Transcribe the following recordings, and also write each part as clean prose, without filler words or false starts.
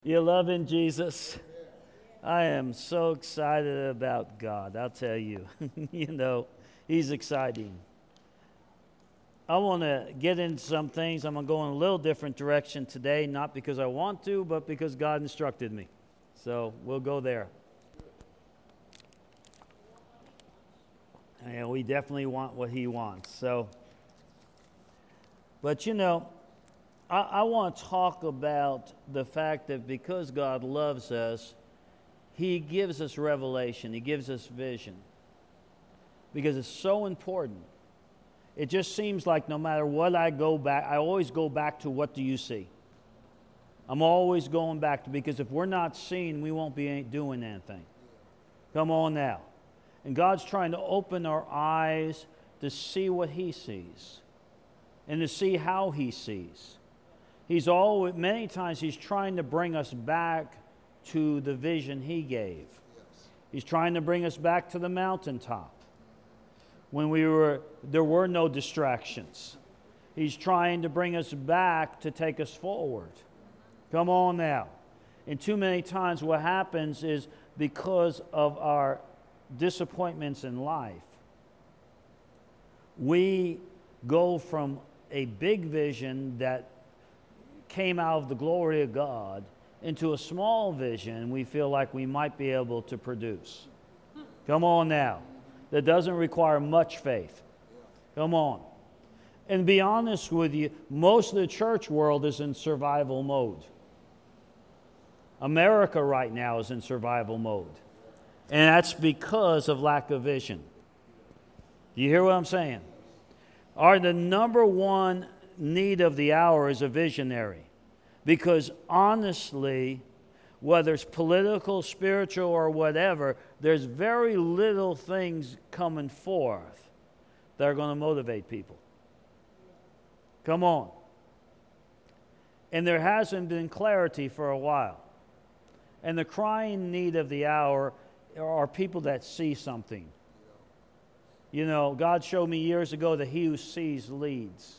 You loving Jesus? I am so excited about God. I'll tell you. He's exciting. I want to get into some things. I'm going to go in a little different direction today, not because I want to, but because God instructed me. So we'll go there. And we definitely want what He wants. But I want to talk about the fact that because God loves us, He gives us revelation. He gives us vision. Because it's so important. It just seems like no matter what I go back, I always go back to what do you see? I'm always going back to, because if we're not seeing, we won't be doing anything. Come on now. And God's trying to open our eyes to see what He sees and to see how He sees. Many times He's trying to bring us back to the vision He gave. He's trying to bring us back to the mountaintop when there were no distractions. He's trying to bring us back to take us forward. Come on now. And too many times what happens is because of our disappointments in life, we go from a big vision that came out of the glory of God into a small vision we feel like we might be able to produce. Come on now. That doesn't require much faith. Come on. And to be honest with you, most of the church world is in survival mode. America right now is in survival mode. And that's because of lack of vision. Do you hear what I'm saying? The number one need of the hour is a visionary. Because honestly, whether it's political, spiritual, or whatever, there's very little things coming forth that are going to motivate people. Come on. And there hasn't been clarity for a while. And the crying need of the hour are people that see something. God showed me years ago that he who sees leads.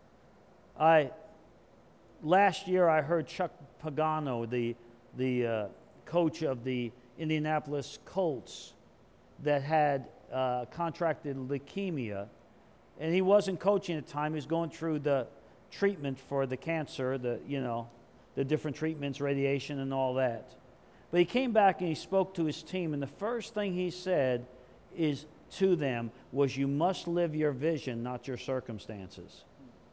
Last year I heard Chuck Pagano, the coach of the Indianapolis Colts, that had contracted leukemia, and he wasn't coaching at the time. He was going through the treatment for the cancer, the different treatments, radiation, and all that. But he came back and he spoke to his team, and the first thing he said to them was, "You must live your vision, not your circumstances."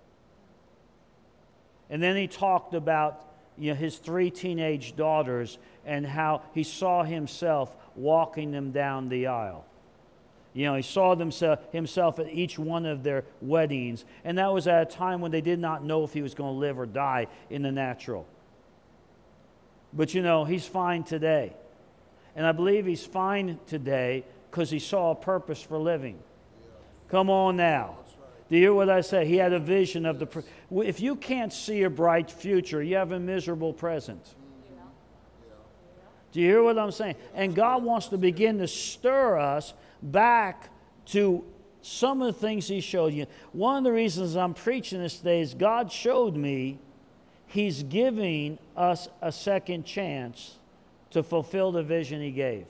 And then he talked about his 3 teenage daughters and how he saw himself walking them down the aisle. He saw himself at each one of their weddings. And that was at a time when they did not know if he was going to live or die in the natural. But he's fine today. And I believe he's fine today because he saw a purpose for living. Come on now. Do you hear what I say? He had a vision of if you can't see a bright future, you have a miserable present. Do you hear what I'm saying? And God wants to begin to stir us back to some of the things He showed you. One of the reasons I'm preaching this today is God showed me He's giving us a second chance to fulfill the vision He gave.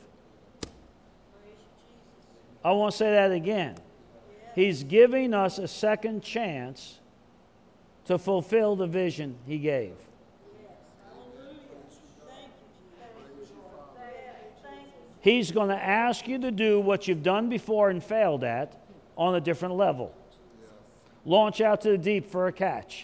I want to say that again. He's giving us a second chance to fulfill the vision He gave. He's going to ask you to do what you've done before and failed at on a different level. Launch out to the deep for a catch.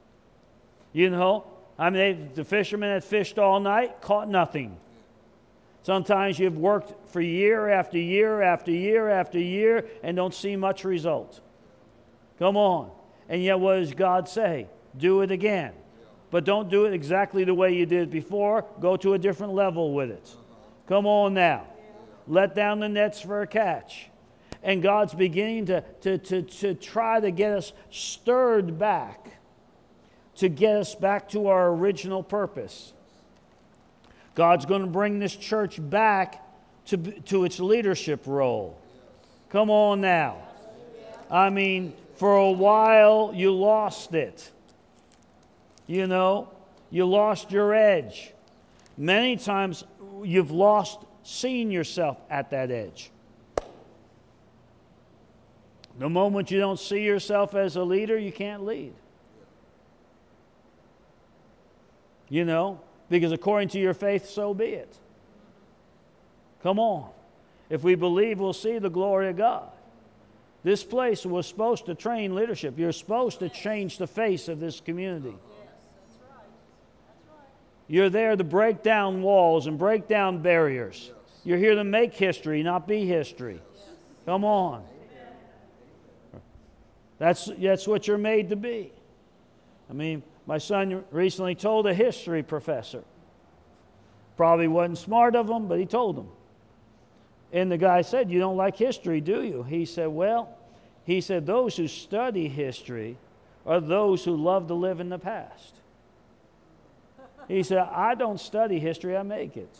The fishermen had fished all night, caught nothing. Sometimes you've worked for year after year after year after year and don't see much result. Come on. And yet what does God say? Do it again. But don't do it exactly the way you did before. Go to a different level with it. Come on now. Let down the nets for a catch. And God's beginning to try to get us stirred back, to get us back to our original purpose. God's going to bring this church back to its leadership role. Come on now. For a while you lost it. You lost your edge. Many times you've lost seeing yourself at that edge. The moment you don't see yourself as a leader, you can't lead. You know, because according to your faith, so be it. Come on. If we believe, we'll see the glory of God. This place was supposed to train leadership. You're supposed to change the face of this community. You're there to break down walls and break down barriers. You're here to make history, not be history. Come on. That's what you're made to be. I mean, my son recently told a history professor. Probably wasn't smart of him, but he told him. And the guy said, "You don't like history, do you?" He said, "Well," he said, "those who study history are those who love to live in the past." He said, "I don't study history, I make it."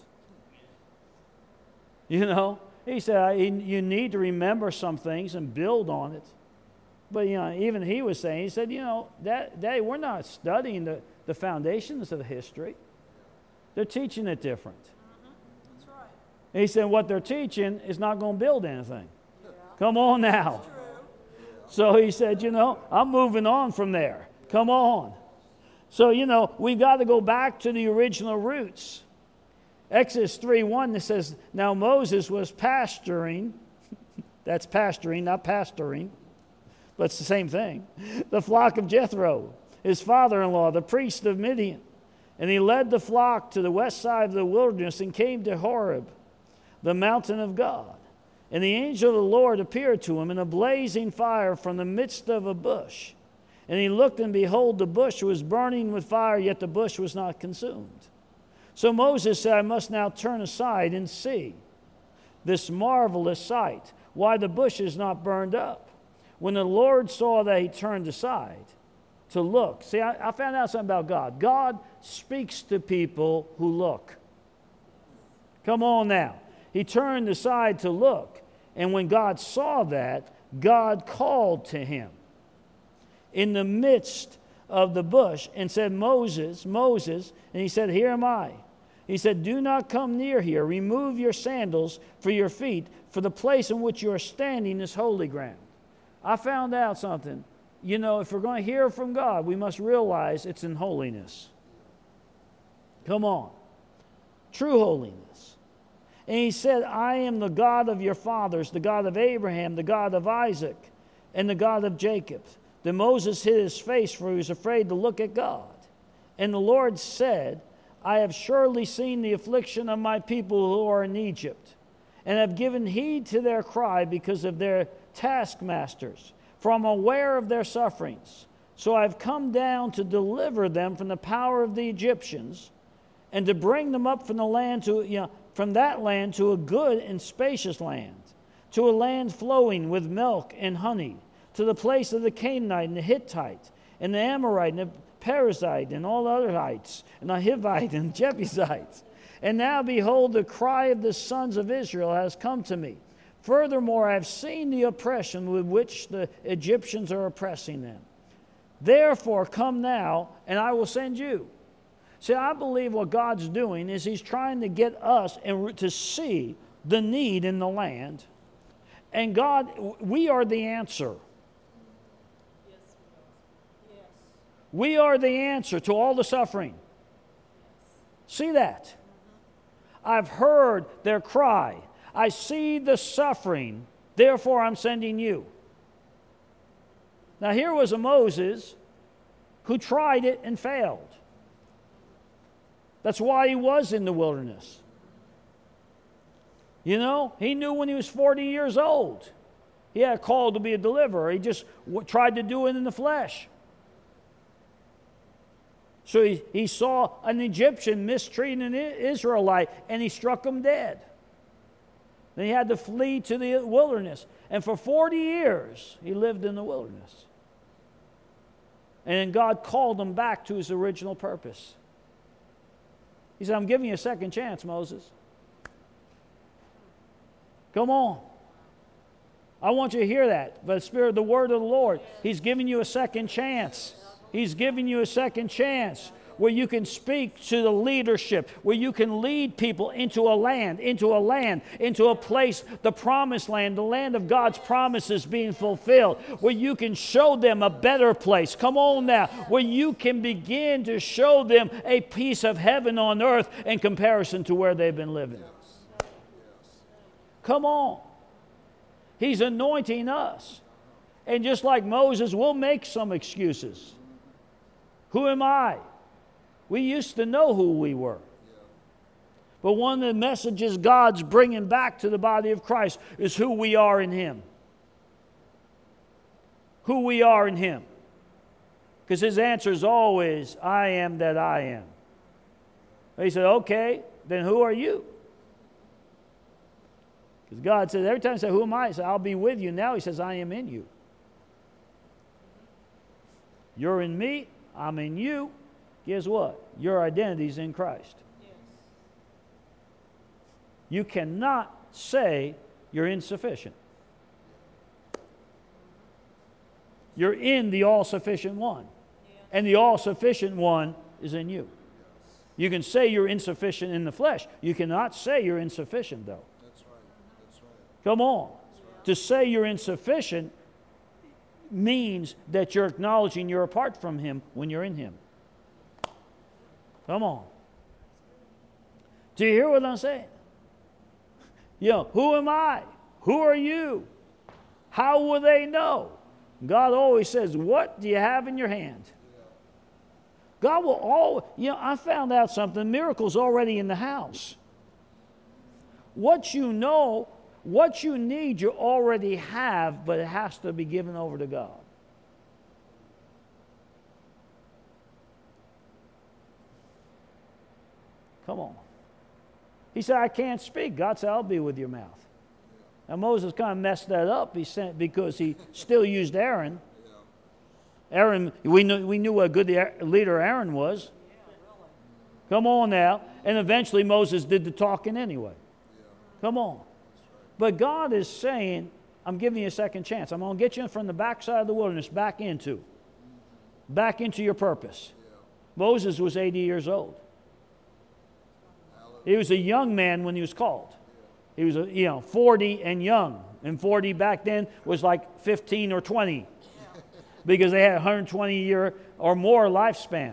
You know, he said, you need to remember some things and build on it. But, you know, even he was saying, he said, you know, Daddy, we're not studying the foundations of history. They're teaching it different. That's right. And he said, what they're teaching is not going to build anything. Yeah. Come on now. So he said, you know, I'm moving on from there. Come on. So, you know, we've got to go back to the original roots. Exodus 3:1 that says, now Moses was pasturing. That's pasturing, not pastoring. But it's the same thing. The flock of Jethro, his father-in-law, the priest of Midian. And he led the flock to the west side of the wilderness and came to Horeb, the mountain of God. And the angel of the Lord appeared to him in a blazing fire from the midst of a bush. And he looked, and behold, the bush was burning with fire, yet the bush was not consumed. So Moses said, I must now turn aside and see this marvelous sight, why the bush is not burned up. When the Lord saw that, he turned aside to look. See, I found out something about God. God speaks to people who look. Come on now. He turned aside to look. And when God saw that, God called to him in the midst of the bush and said, Moses, Moses. And he said, here am I. He said, do not come near here. Remove your sandals for your feet, for the place in which you are standing is holy ground. I found out something. You know, if we're going to hear from God, we must realize it's in holiness. Come on. True holiness. And he said, I am the God of your fathers, the God of Abraham, the God of Isaac, and the God of Jacob. Then Moses hid his face, for he was afraid to look at God. And the Lord said, I have surely seen the affliction of my people who are in Egypt, and have given heed to their cry because of their taskmasters, for I'm aware of their sufferings. So I've come down to deliver them from the power of the Egyptians, and to bring them up from the land from that land to a good and spacious land, to a land flowing with milk and honey, to the place of the Canaanite and the Hittite and the Amorite and the Perizzite and all other heights, and the Hivite and Jebusite. And now behold, the cry of the sons of Israel has come to me. Furthermore, I have seen the oppression with which the Egyptians are oppressing them. Therefore, come now, and I will send you. See, I believe what God's doing is he's trying to get us to see the need in the land. And God, we are the answer. Yes. We are the answer to all the suffering. See that? I've heard their cry. I see the suffering. Therefore, I'm sending you. Now, here was a Moses who tried it and failed. That's why he was in the wilderness. You know, he knew when he was 40 years old, he had a call to be a deliverer. He just tried to do it in the flesh. So he saw an Egyptian mistreating an Israelite, and he struck him dead. Then he had to flee to the wilderness. And for 40 years, he lived in the wilderness. And God called him back to his original purpose. He said, I'm giving you a second chance, Moses. Come on. I want you to hear that. By the Spirit, the word of the Lord, he's giving you a second chance. He's giving you a second chance. where you can speak to the leadership, where you can lead people into a land, into a place, the promised land, the land of God's promises being fulfilled, where you can show them a better place. Come on now, where you can begin to show them a piece of heaven on earth in comparison to where they've been living. Come on. He's anointing us. And just like Moses, we'll make some excuses. Who am I? We used to know who we were. But one of the messages God's bringing back to the body of Christ is who we are in Him. Who we are in Him. Because His answer is always, I am that I am. He said, okay, then who are you? Because God says, every time I say, who am I? He said, I'll be with you. Now He says, I am in you. You're in me, I'm in you. Guess what? Your identity is in Christ. Yes. You cannot say you're insufficient. You're in the all-sufficient one. Yeah. And the all-sufficient one is in you. You can say you're insufficient in the flesh. You cannot say you're insufficient, though. That's right. That's right. Come on. Right. To say you're insufficient means that you're acknowledging you're apart from Him when you're in Him. Come on. Do you hear what I'm saying? Who am I? Who are you? How will they know? God always says, what do you have in your hand? God will always, I found out something. Miracle's already in the house. What you know, what you need, you already have, but it has to be given over to God. Come on. He said, I can't speak. God said, I'll be with your mouth. Now Moses kind of messed that up because he still used Aaron. Aaron, we knew what a good leader Aaron was. Come on now. And eventually Moses did the talking anyway. Come on. But God is saying, I'm giving you a second chance. I'm going to get you from the backside of the wilderness back into your purpose. Moses was 80 years old. He was a young man when he was called. He was 40 and young. And 40 back then was like 15 or 20. Because they had 120-year or more lifespan.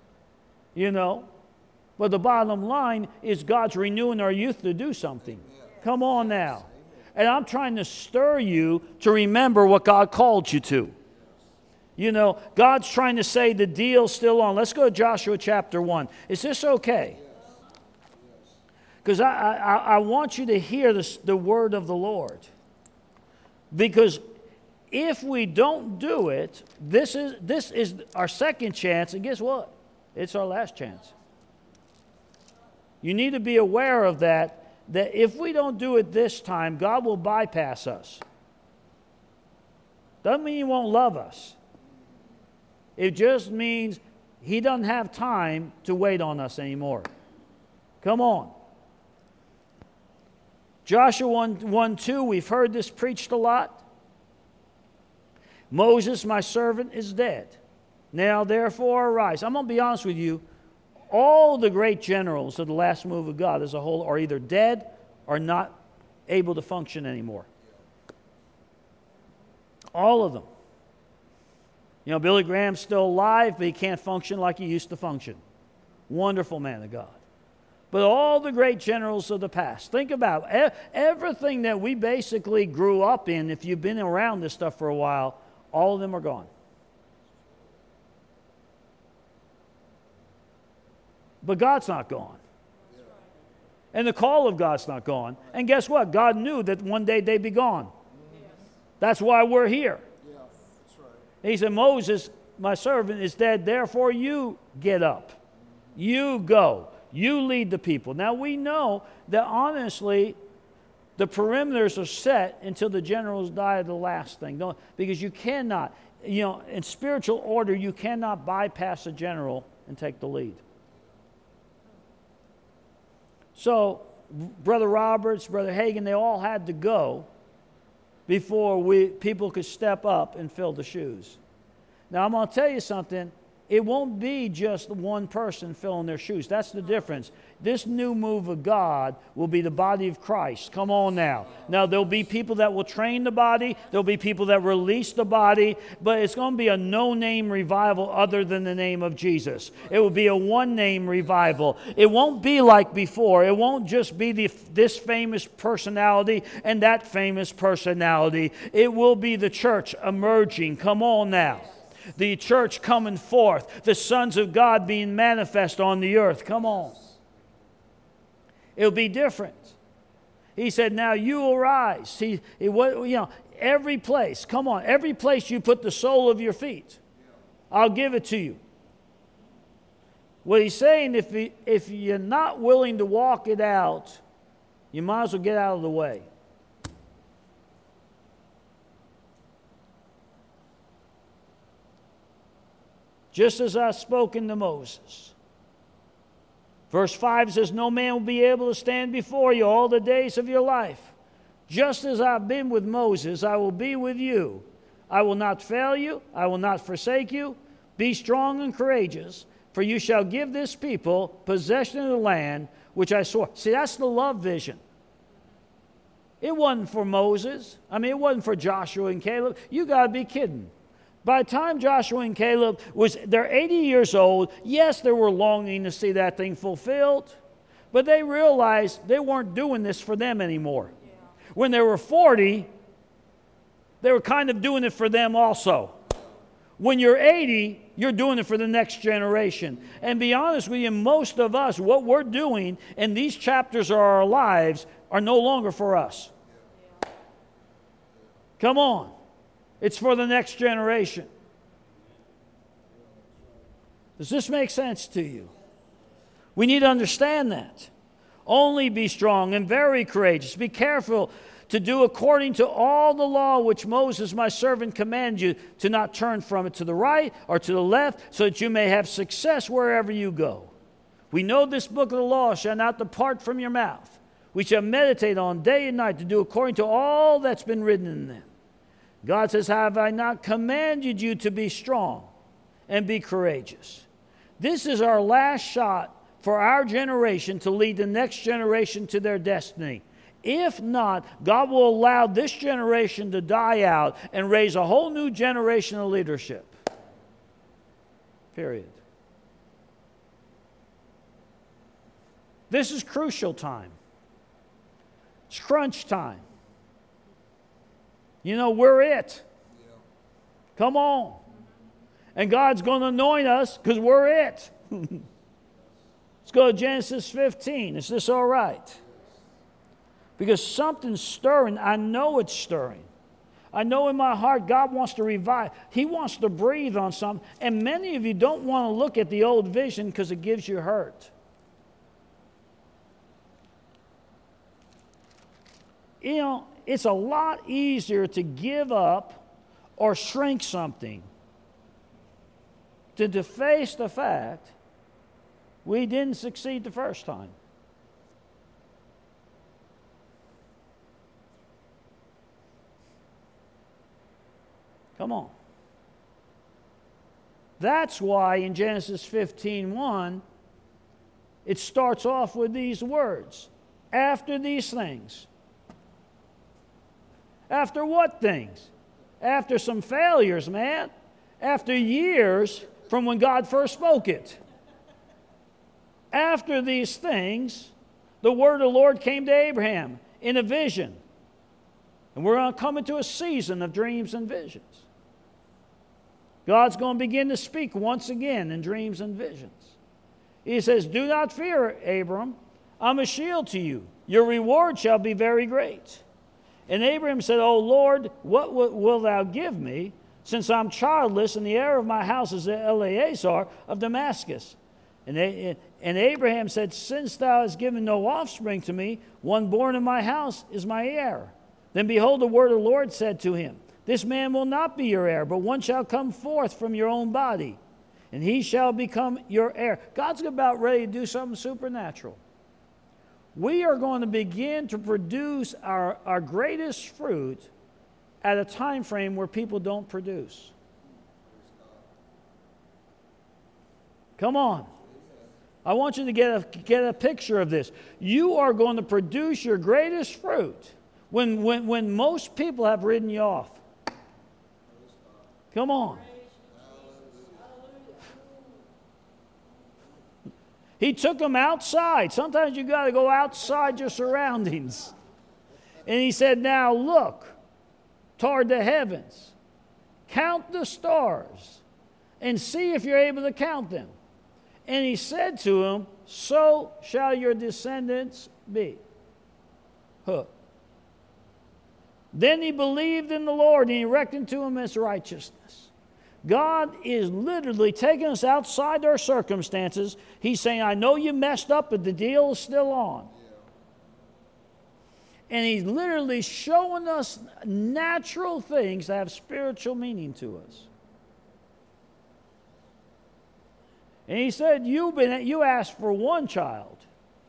But the bottom line is God's renewing our youth to do something. Come on now. And I'm trying to stir you to remember what God called you to. God's trying to say the deal's still on. Let's go to Joshua chapter 1. Is this okay? Because I want you to hear the word of the Lord. Because if we don't do it, this is our second chance, and guess what? It's our last chance. You need to be aware of that if we don't do it this time, God will bypass us. Doesn't mean He won't love us. It just means He doesn't have time to wait on us anymore. Come on. Joshua 1:2, we've heard this preached a lot. Moses, my servant, is dead. Now therefore arise. I'm going to be honest with you. All the great generals of the last move of God as a whole are either dead or not able to function anymore. All of them. Billy Graham's still alive, but he can't function like he used to function. Wonderful man of God. But all the great generals of the past, think about it. Everything that we basically grew up in, if you've been around this stuff for a while, all of them are gone. But God's not gone. And the call of God's not gone. And guess what? God knew that one day they'd be gone. That's why we're here. He said, Moses, my servant, is dead. Therefore, you get up. You go. You lead the people. Now, we know that honestly, the perimeters are set until the generals die of the last thing. Because you cannot, in spiritual order, you cannot bypass a general and take the lead. So, Brother Roberts, Brother Hagin, they all had to go before people could step up and fill the shoes. Now, I'm going to tell you something. It won't be just one person filling their shoes. That's the difference. This new move of God will be the body of Christ. Come on now. Now, there'll be people that will train the body. There'll be people that release the body. But it's going to be a no-name revival other than the name of Jesus. It will be a one-name revival. It won't be like before. It won't just be this famous personality and that famous personality. It will be the church emerging. Come on now. The church coming forth, the sons of God being manifest on the earth. Come on. It'll be different. He said, now you will rise. Every place, come on, every place you put the sole of your feet, I'll give it to you. What he's saying, if you're not willing to walk it out, you might as well get out of the way. Just as I've spoken to Moses. Verse 5 says, no man will be able to stand before you all the days of your life. Just as I've been with Moses, I will be with you. I will not fail you. I will not forsake you. Be strong and courageous, for you shall give this people possession of the land which I swore. See, that's the love vision. It wasn't for Moses. It wasn't for Joshua and Caleb. You got to be kidding. By the time Joshua and Caleb they're 80 years old, yes, they were longing to see that thing fulfilled, but they realized they weren't doing this for them anymore. Yeah. When they were 40, they were kind of doing it for them also. When you're 80, you're doing it for the next generation. And be honest with you, most of us, what we're doing in these chapters of our lives are no longer for us. Yeah. Come on. It's for the next generation. Does this make sense to you? We need to understand that. Only be strong and very courageous. Be careful to do according to all the law which Moses, my servant, commanded you, to not turn from it to the right or to the left, so that you may have success wherever you go. We know this book of the law shall not depart from your mouth. We shall meditate on day and night to do according to all that's been written in them. God says, have I not commanded you to be strong and be courageous? This is our last shot for our generation to lead the next generation to their destiny. If not, God will allow this generation to die out and raise a whole new generation of leadership. Period. This is crucial time. It's crunch time. We're it. Yeah. Come on. And God's going to anoint us because we're it. Let's go to Genesis 15. Is this all right? Because something's stirring. I know it's stirring. I know in my heart God wants to revive. He wants to breathe on something. And many of you don't want to look at the old vision because it gives you hurt. It's a lot easier to give up or shrink something to deface the fact we didn't succeed the first time. Come on. That's why in Genesis 15:1, it starts off with these words. After these things. After what things? After some failures, man. After years from when God first spoke it. After these things, the word of the Lord came to Abraham in a vision. And we're going to come into a season of dreams and visions. God's going to begin to speak once again in dreams and visions. He says, do not fear, Abram. I'm a shield to you. Your reward shall be very great. And Abraham said, O Lord, what wilt thou give me, since I'm childless, and the heir of my house is Eleazar of Damascus? And Abraham said, since thou hast given no offspring to me, one born in my house is my heir. Then behold, the word of the Lord said to him, this man will not be your heir, but one shall come forth from your own body, and he shall become your heir. God's about ready to do something supernatural. We are going to begin to produce our greatest fruit at a time frame where people don't produce. Come on. I want you to get a picture of this. You are going to produce your greatest fruit when most people have ridden you off. Come on. He took them outside. Sometimes you got to go outside your surroundings. And he said, now look toward the heavens. Count the stars and see if you're able to count them. And he said to him, so shall your descendants be. Then he believed in the Lord, and he reckoned to him as righteousness. God is literally taking us outside our circumstances. He's saying, I know you messed up, but the deal is still on. And he's literally showing us natural things that have spiritual meaning to us. And he said, you asked for one child.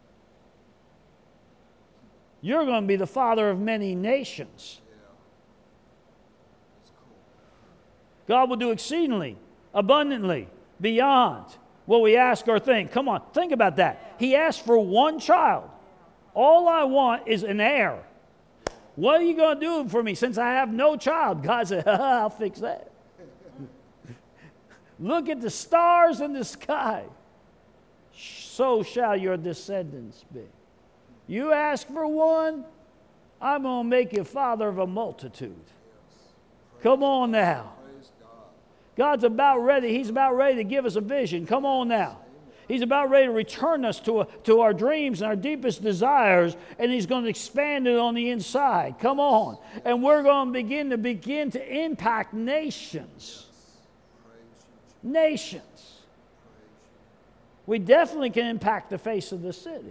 You're going to be the father of many nations. Yeah. That's cool. God will do exceedingly, abundantly, beyond what we ask or think. Come on, think about that. He asked for one child. All I want is an heir. What are you going to do for me since I have no child? God said, I'll fix that. Look at the stars in the sky. So shall your descendants be. You ask for one, I'm going to make you father of a multitude. Come on now. Praise God. God's about ready. He's about ready to give us a vision. Come on now. He's about ready to return us to our dreams and our deepest desires, and he's going to expand it on the inside. Come on. And we're going to begin to impact nations. Nations. We definitely can impact the face of the city.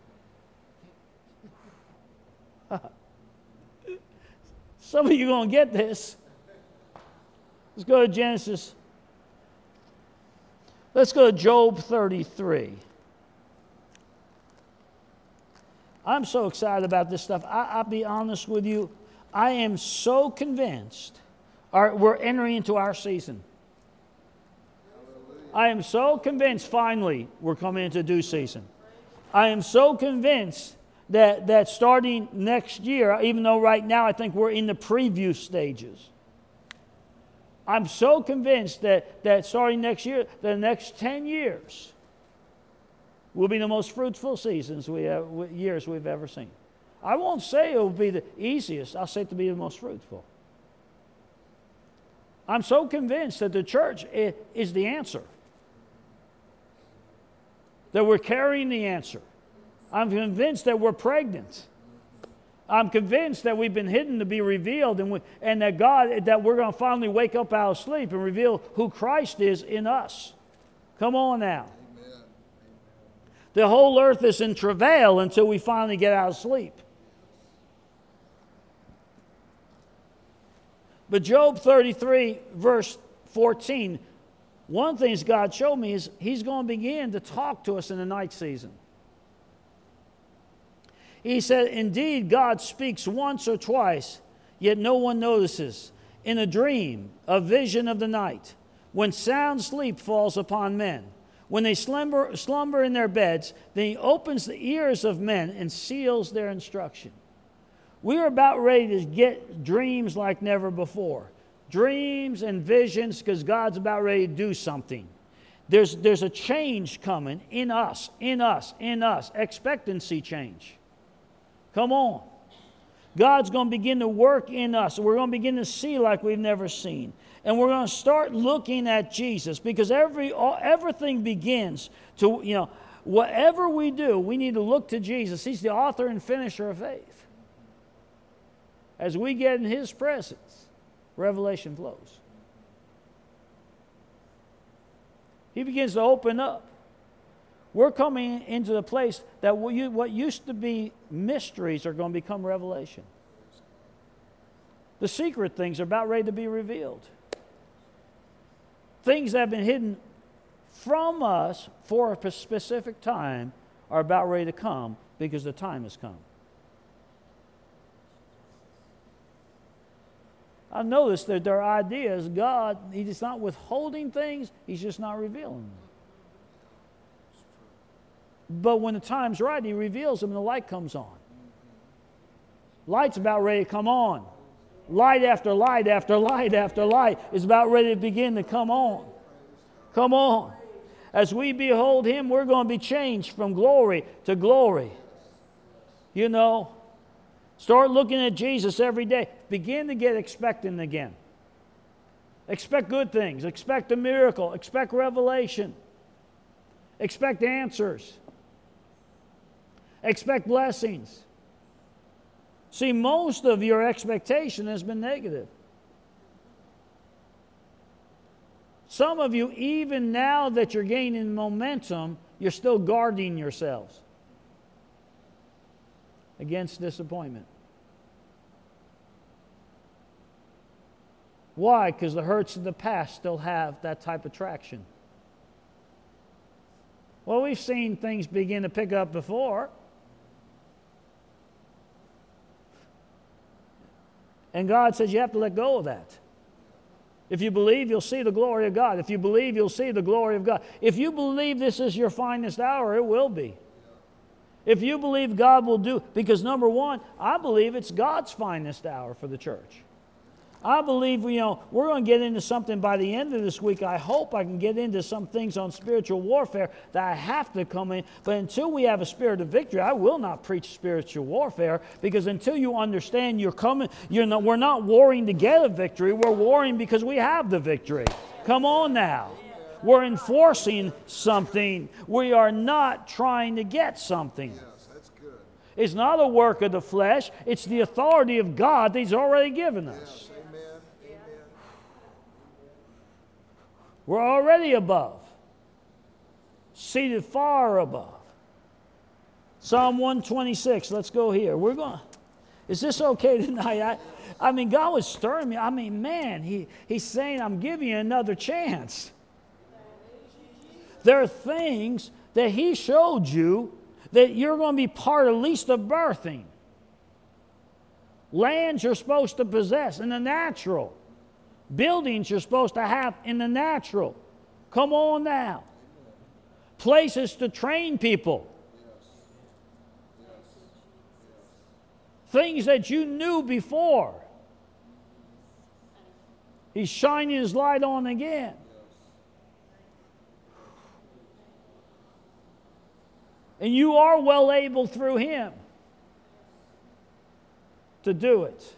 Some of you are going to get this. Let's go to Genesis. Let's go to Job 33. I'm so excited about this stuff. I'll be honest with you. I am so convinced we're entering into our season. I am so convinced finally we're coming into due season. I am so convinced that starting next year, even though right now I think we're in the preview stages, I'm so convinced that starting next year, the next 10 years will be the most fruitful years we've ever seen. I won't say it will be the easiest. I'll say it to be the most fruitful. I'm so convinced that the church is the answer, that we're carrying the answer. I'm convinced that we're pregnant. I'm convinced that we've been hidden to be revealed, and that we're going to finally wake up out of sleep and reveal who Christ is in us. Come on now. Amen. The whole earth is in travail until we finally get out of sleep. But Job 33, verse 14, one of the things God showed me is he's going to begin to talk to us in the night season. He said, indeed, God speaks once or twice, yet no one notices. In a dream, a vision of the night, when sound sleep falls upon men, when they slumber in their beds, then he opens the ears of men and seals their instruction. We are about ready to get dreams like never before. Dreams and visions, because God's about ready to do something. There's a change coming in us. Expectancy change. Come on. God's going to begin to work in us. We're going to begin to see like we've never seen. And we're going to start looking at Jesus, because everything begins to, whatever we do, we need to look to Jesus. He's the author and finisher of faith. As we get in his presence, revelation flows. He begins to open up. We're coming into the place that what used to be mysteries are going to become revelation. The secret things are about ready to be revealed. Things that have been hidden from us for a specific time are about ready to come because the time has come. I've noticed that there are ideas. God, he's not withholding things, he's just not revealing them. But when the time's right, He reveals them and the light comes on. Light's about ready to come on. Light after light after light after light is about ready to begin to come on. Come on. As we behold Him, we're going to be changed from glory to glory. You know, start looking at Jesus every day. Begin to get expectant again. Expect good things. Expect a miracle. Expect revelation. Expect answers. Expect blessings. See, most of your expectation has been negative. Some of you, even now that you're gaining momentum, you're still guarding yourselves against disappointment. Why? Because the hurts of the past still have that type of traction. Well, we've seen things begin to pick up before. And God says you have to let go of that. If you believe, you'll see the glory of God. If you believe, you'll see the glory of God. If you believe this is your finest hour, it will be. If you believe God will do, because number one, I believe it's God's finest hour for the church. I believe, we're going to get into something by the end of this week. I hope I can get into some things on spiritual warfare that I have to come in. But until we have a spirit of victory, I will not preach spiritual warfare, because until you understand we're not warring to get a victory. We're warring because we have the victory. Come on now. We're enforcing something. We are not trying to get something. Yes, that's good. It's not a work of the flesh. It's the authority of God that He's already given us. Yes, amen. Amen. We're already above. Seated far above. Psalm 126. Let's go here. Is this okay tonight? I mean, God was stirring me. I mean, man, He's saying, I'm giving you another chance. There are things that He showed you that you're going to be part at least of birthing. Lands you're supposed to possess in the natural. Buildings you're supposed to have in the natural. Come on now. Places to train people. Things that you knew before. He's shining His light on again. And you are well able through Him to do it.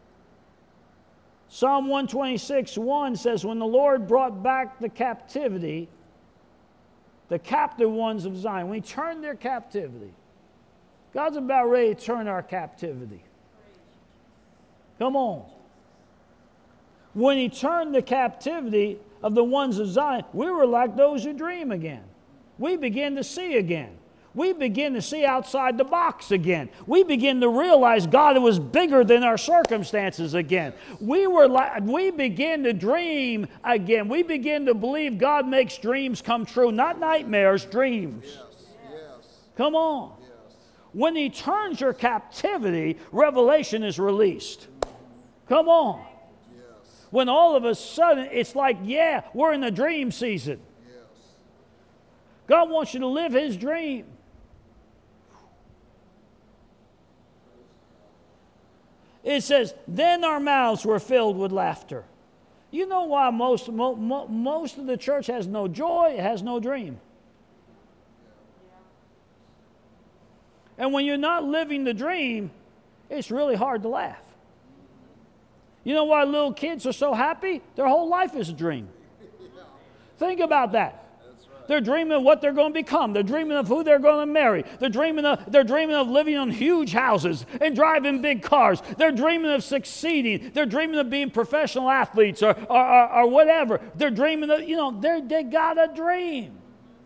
Psalm 126:1 says, when the Lord brought back the captivity, the captive ones of Zion, when He turned their captivity, God's about ready to turn our captivity. Come on. When He turned the captivity of the ones of Zion, we were like those who dream again. We began to see again. We begin to see outside the box again. We begin to realize God was bigger than our circumstances again. We begin to dream again. We begin to believe God makes dreams come true, not nightmares, dreams. Yes, yes. Come on. Yes. When He turns your captivity, revelation is released. Come on. Yes. When all of a sudden it's like, yeah, we're in the dream season. Yes. God wants you to live His dream. It says, then our mouths were filled with laughter. You know why most of the church has no joy, it has no dream. And when you're not living the dream, it's really hard to laugh. You know why little kids are so happy? Their whole life is a dream. Think about that. They're dreaming of what they're going to become. They're dreaming of who they're going to marry. They're dreaming of living in huge houses and driving big cars. They're dreaming of succeeding. They're dreaming of being professional athletes or whatever. They're dreaming of, they got a dream.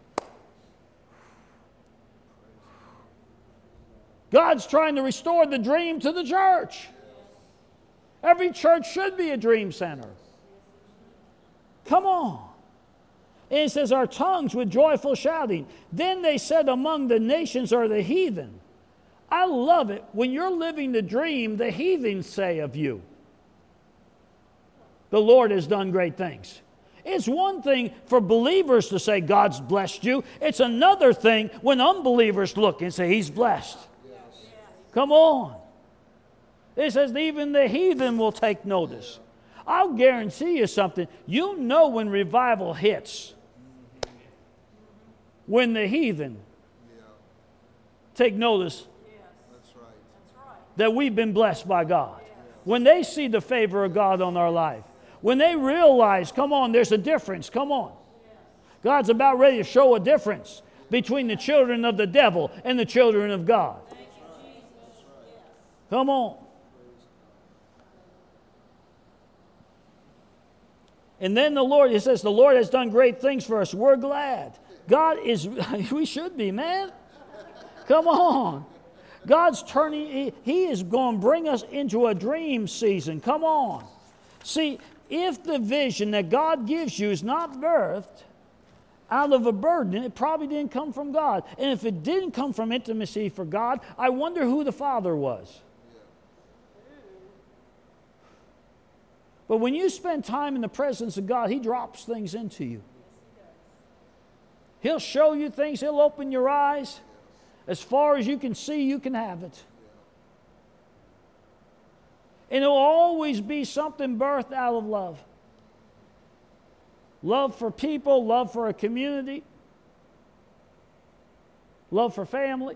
God's trying to restore the dream to the church. Every church should be a dream center. Come on. And it says, our tongues with joyful shouting. Then they said among the nations or the heathen. I love it. When you're living the dream, the heathen say of you, the Lord has done great things. It's one thing for believers to say God's blessed you. It's another thing when unbelievers look and say He's blessed. Come on. It says even the heathen will take notice. I'll guarantee you something. You'll know when revival hits. When the heathen take notice That's right. that we've been blessed by God. When they see the favor of God on our life. When they realize, come on, there's a difference. Come on. God's about ready to show a difference between the children of the devil and the children of God. Come on. And then the Lord, it says, the Lord has done great things for us. We're glad. God is, we should be, man. Come on. God's turning, He is going to bring us into a dream season. Come on. See, if the vision that God gives you is not birthed out of a burden, it probably didn't come from God. And if it didn't come from intimacy for God, I wonder who the Father was. But when you spend time in the presence of God, He drops things into you. He'll show you things. He'll open your eyes. As far as you can see, you can have it. And it will always be something birthed out of love. Love for people, love for a community, love for family.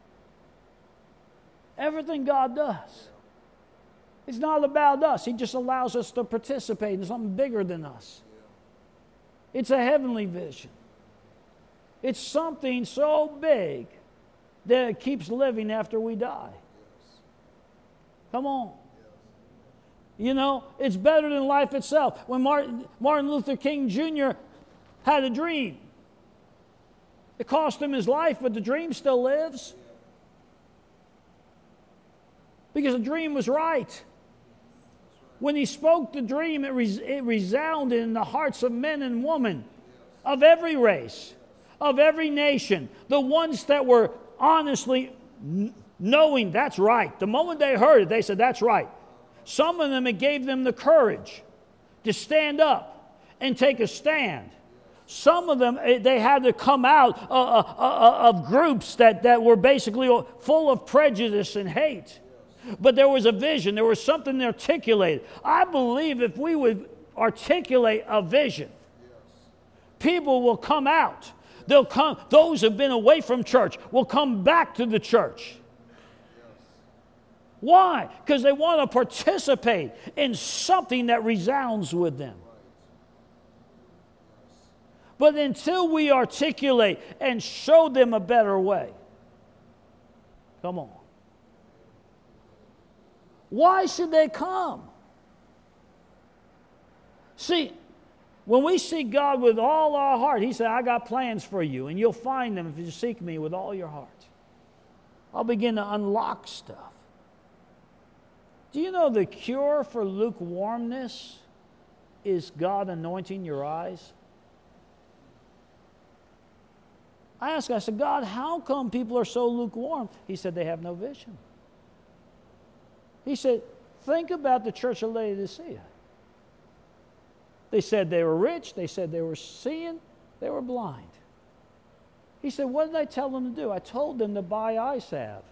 Everything God does. It's not about us. He just allows us to participate in something bigger than us. It's a heavenly vision. It's something so big that it keeps living after we die. Come on. You know, it's better than life itself. When Martin Luther King Jr. had a dream, it cost him his life, but the dream still lives. Because the dream was right. When he spoke the dream, it resounded in the hearts of men and women of every race, of every nation. The ones that were honestly knowing that's right. The moment they heard it, they said, that's right. Some of them, it gave them the courage to stand up and take a stand. Some of them, they had to come out of groups that were basically full of prejudice and hate. But there was a vision. There was something articulated. I believe if we would articulate a vision, people will come out. They'll come. Those who have been away from church will come back to the church. Why? Because they want to participate in something that resounds with them. But until we articulate and show them a better way, come on. Why should they come? See, when we seek God with all our heart, He said, I got plans for you, and you'll find them if you seek me with all your heart. I'll begin to unlock stuff. Do you know the cure for lukewarmness is God anointing your eyes? I said, God, how come people are so lukewarm? He said, they have no vision. He said, think about the church of Laodicea. They said they were rich. They said they were seeing. They were blind. He said, what did I tell them to do? I told them to buy eye salve.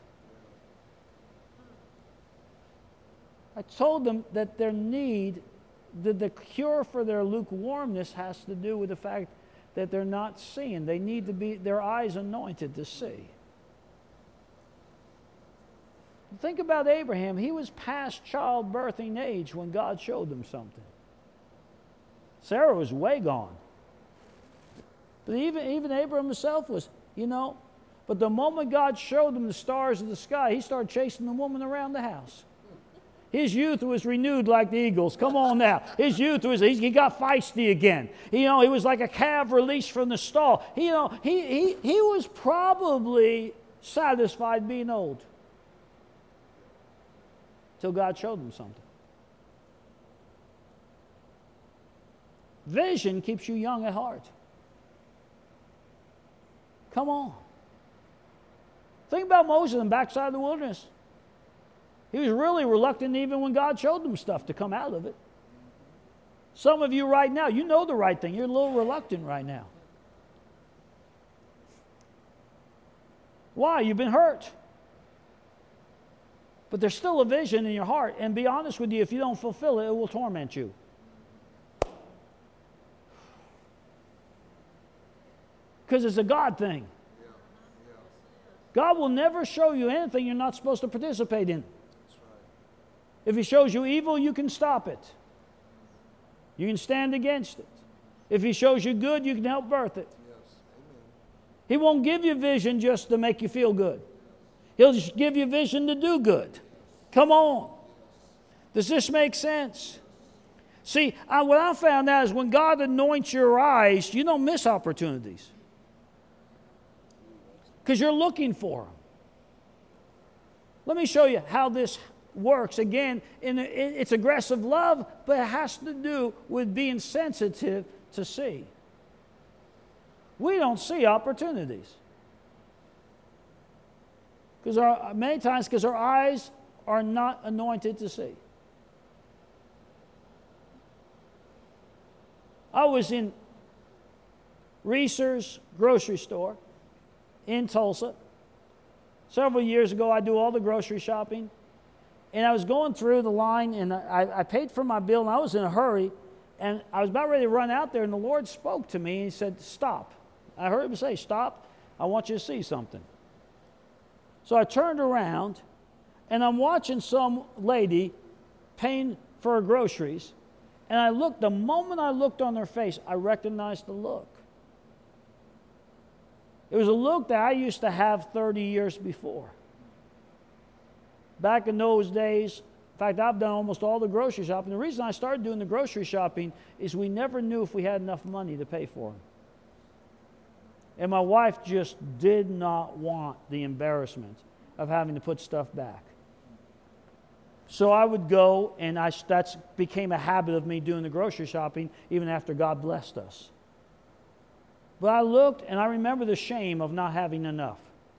I told them that their need, the cure for their lukewarmness has to do with the fact that they're not seeing. They need to be, their eyes anointed to see. Think about Abraham. He was past childbirthing age when God showed him something. Sarah was way gone. But even Abraham himself was, but the moment God showed him the stars of the sky, he started chasing the woman around the house. His youth was renewed like the eagles. Come on now. His youth was, he got feisty again. He was like a calf released from the stall. He was probably satisfied being old. Till God showed him something. Vision keeps you young at heart. Come on. Think about Moses in the backside of the wilderness. He was really reluctant even when God showed him stuff to come out of it. Some of you right now, you know the right thing. You're a little reluctant right now. Why? You've been hurt. But there's still a vision in your heart. And be honest with you, if you don't fulfill it, it will torment you. Because it's a God thing. God will never show you anything you're not supposed to participate in. If He shows you evil, you can stop it. You can stand against it. If He shows you good, you can help birth it. He won't give you vision just to make you feel good. He'll just give you vision to do good. Come on. Does this make sense? See, what I found out is when God anoints your eyes, you don't miss opportunities. Because you're looking for them. Let me show you how this works. Again, it's aggressive love, but it has to do with being sensitive to see. We don't see opportunities. Many times because our eyes are not anointed to see. I was in Reeser's grocery store in Tulsa. Several years ago, I do all the grocery shopping. And I was going through the line, and I paid for my bill, and I was in a hurry. And I was about ready to run out there, and the Lord spoke to me, and He said, stop. I heard Him say, stop. I want you to see something. So I turned around, and I'm watching some lady paying for her groceries. And I looked, the moment I looked on her face, I recognized the look. It was a look that I used to have 30 years before. Back in those days, in fact, I've done almost all the grocery shopping. The reason I started doing the grocery shopping is we never knew if we had enough money to pay for them. And my wife just did not want the embarrassment of having to put stuff back. So I would go, and that became a habit of me doing the grocery shopping even after God blessed us. But I looked, and I remember the shame of not having enough.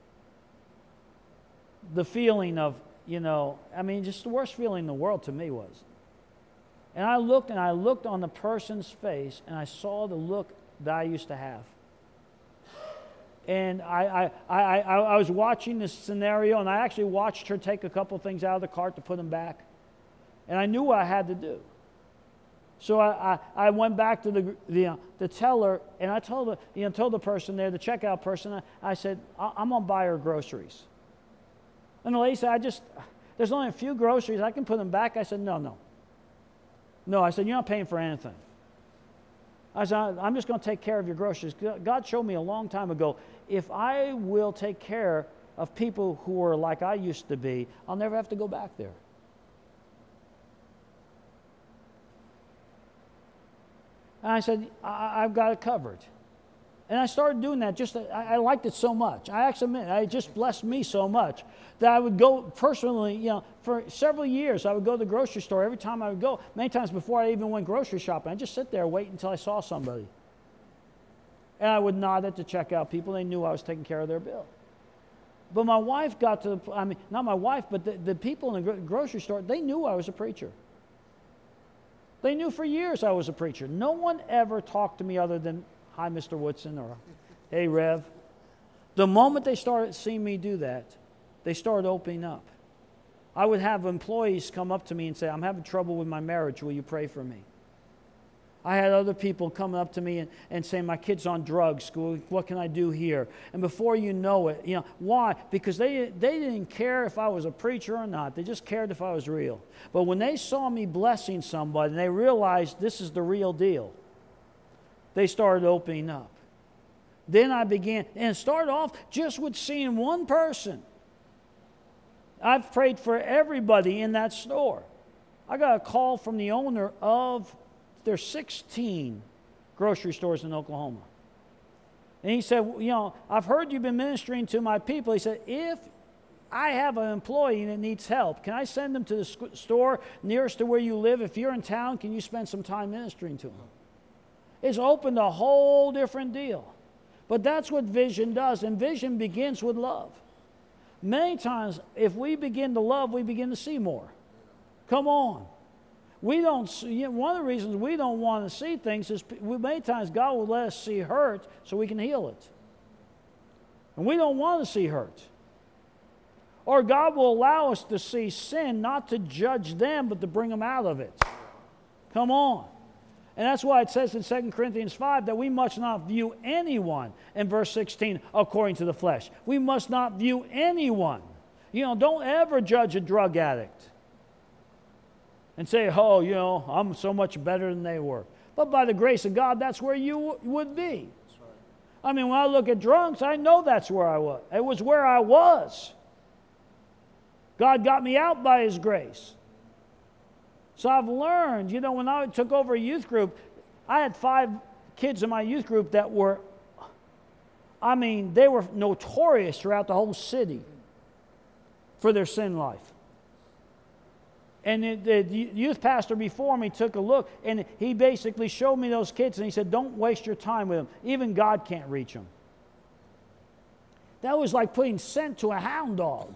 The feeling of, just the worst feeling in the world to me was. And I looked on the person's face, and I saw the look that I used to have. And I was watching this scenario, and I actually watched her take a couple things out of the cart to put them back. And I knew what I had to do. So I went back to the teller, and I told the person there, the checkout person, I said, I'm going to buy her groceries. And the lady said, there's only a few groceries. I can put them back. I said, no. No, I said, you're not paying for anything. I said, I'm just going to take care of your groceries. God showed me a long time ago, if I will take care of people who are like I used to be, I'll never have to go back there. And I said, I've got it covered. And I started doing that. I liked it so much. I actually admit, it just blessed me so much that I would go personally, for several years, I would go to the grocery store. Every time I would go, many times before I even went grocery shopping, I'd just sit there waiting until I saw somebody. And I would nod at the checkout people. They knew I was taking care of their bill. But my wife got to not my wife, but the people in the grocery store, they knew I was a preacher. They knew for years I was a preacher. No one ever talked to me other than, hi, Mr. Woodson, or hey, Rev. The moment they started seeing me do that, they started opening up. I would have employees come up to me and say, I'm having trouble with my marriage. Will you pray for me? I had other people come up to me and say, my kid's on drugs. What can I do here? And before you know it, why? Because they didn't care if I was a preacher or not. They just cared if I was real. But when they saw me blessing somebody and they realized this is the real deal, they started opening up. Then I began, and it started off just with seeing one person. I've prayed for everybody in that store. I got a call from the owner of, there's 16 grocery stores in Oklahoma. And he said, I've heard you've been ministering to my people. He said, if I have an employee that needs help, can I send them to the store nearest to where you live? If you're in town, can you spend some time ministering to them? It's opened a whole different deal. But that's what vision does, and vision begins with love. Many times, if we begin to love, we begin to see more. Come on. We don't see, one of the reasons we don't want to see things is many times God will let us see hurt so we can heal it. And we don't want to see hurt. Or God will allow us to see sin, not to judge them, but to bring them out of it. Come on. And that's why it says in 2 Corinthians 5 that we must not view anyone, in verse 16, according to the flesh. We must not view anyone. Don't ever judge a drug addict and say, oh, I'm so much better than they were. But by the grace of God, that's where you would be. That's right. I mean, when I look at drunks, I know that's where I was. It was where I was. God got me out by His grace. So I've learned, when I took over a youth group, I had 5 kids in my youth group that were, they were notorious throughout the whole city for their sin life. And the youth pastor before me took a look, and he basically showed me those kids, and he said, don't waste your time with them. Even God can't reach them. That was like putting scent to a hound dog.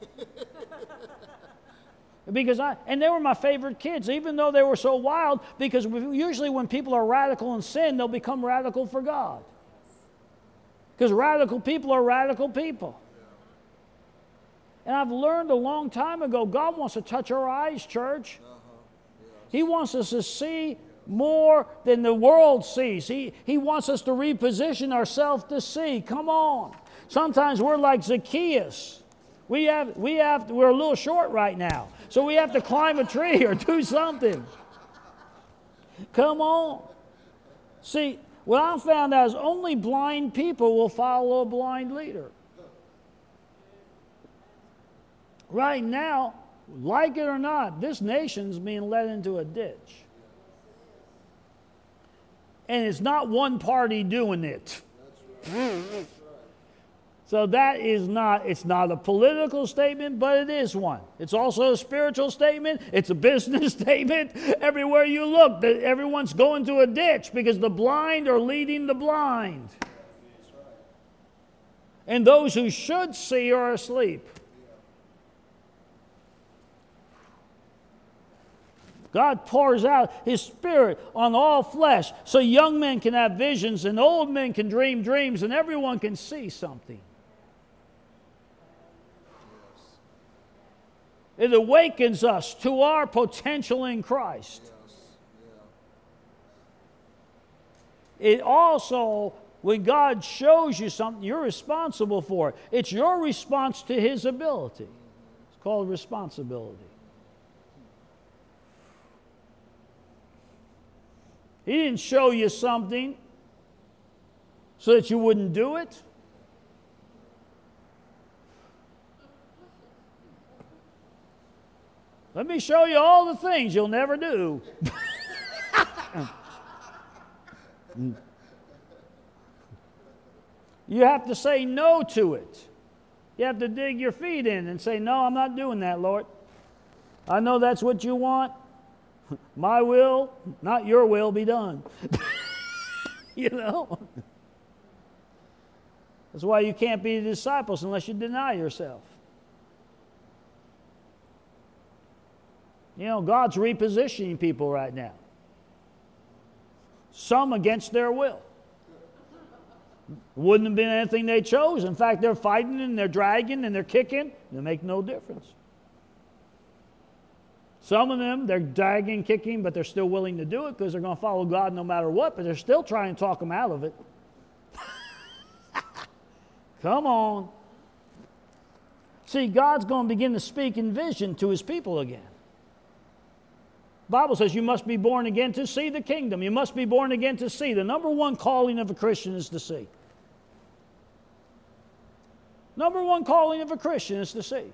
And they were my favorite kids, even though they were so wild, because usually when people are radical in sin, they'll become radical for God. Because radical people are radical people. And I've learned a long time ago, God wants to touch our eyes, church. He wants us to see more than the world sees. He wants us to reposition ourselves to see. Come on. Sometimes we're like Zacchaeus. We're a little short right now. So we have to climb a tree or do something. Come on. See, what I found out is only blind people will follow a blind leader. Right now, like it or not, this nation's being led into a ditch. And it's not one party doing it. So it's not a political statement, but it is one. It's also a spiritual statement. It's a business statement. Everywhere you look, everyone's going to a ditch because the blind are leading the blind. And those who should see are asleep. God pours out His Spirit on all flesh so young men can have visions and old men can dream dreams and everyone can see something. It awakens us to our potential in Christ. It also, when God shows you something, you're responsible for it. It's your response to His ability. It's called responsibility. He didn't show you something so that you wouldn't do it. Let me show you all the things you'll never do. You have to say no to it. You have to dig your feet in and say, no, I'm not doing that, Lord. I know that's what you want. My will, not your will, be done. That's why you can't be disciples unless you deny yourself. God's repositioning people right now. Some against their will. Wouldn't have been anything they chose. In fact, they're fighting and they're dragging and they're kicking. They make no difference. Some of them, they're dragging, kicking, but they're still willing to do it because they're going to follow God no matter what, but they're still trying to talk them out of it. Come on. See, God's going to begin to speak in vision to His people again. The Bible says you must be born again to see the kingdom. You must be born again to see. The number one calling of a Christian is to see. Number one calling of a Christian is to see.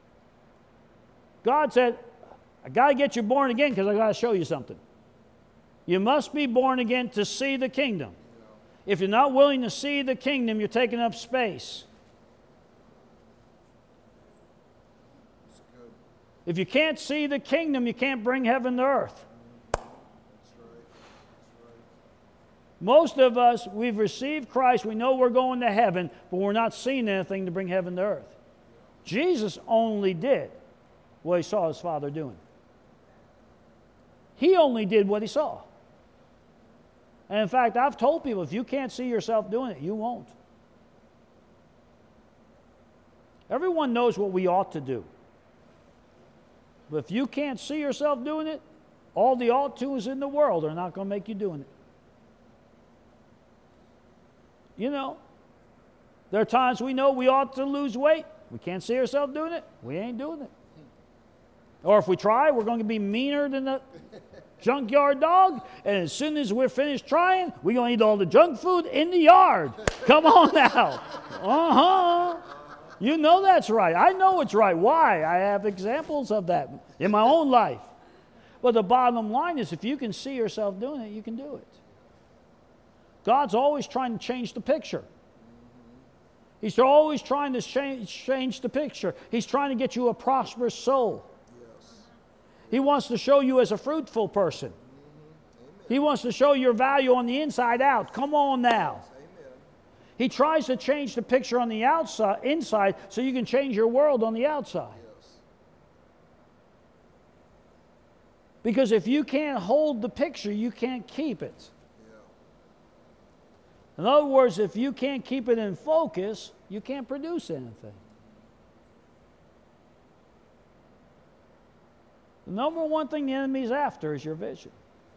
God said, I got to get you born again because I got to show you something. You must be born again to see the kingdom. If you're not willing to see the kingdom, you're taking up space. If you can't see the kingdom, you can't bring heaven to earth. That's right. Most of us, we've received Christ. We know we're going to heaven, but we're not seeing anything to bring heaven to earth. Jesus only did what He saw His Father doing. He only did what he saw. And in fact, I've told people, if you can't see yourself doing it, you won't. Everyone knows what we ought to do. But if you can't see yourself doing it, all the ought to's in the world are not going to make you doing it. You know, there are times we know we ought to lose weight. We can't see ourselves doing it. We ain't doing it. Or if we try, we're going to be meaner than the junkyard dog. And as soon as we're finished trying, we're going to eat all the junk food in the yard. Come on now. Uh-huh. You know that's right. I know it's right. Why? I have examples of that in my own life. But the bottom line is, if you can see yourself doing it, you can do it. God's always trying to change the picture. He's always trying to change the picture. He's trying to get you a prosperous soul. Yes. He wants to show you as a fruitful person. He wants to show your value on the inside out. Come on now. Amen. He tries to change the picture on the inside so you can change your world on the outside. Yes. Because if you can't hold the picture, you can't keep it. Yeah. In other words, if you can't keep it in focus, you can't produce anything. The number one thing the enemy's after is your vision.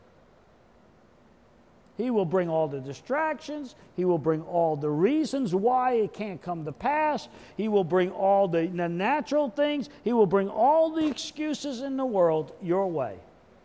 He will bring all the distractions. He will bring all the reasons why it can't come to pass. He will bring all the natural things. He will bring all the excuses in the world your way.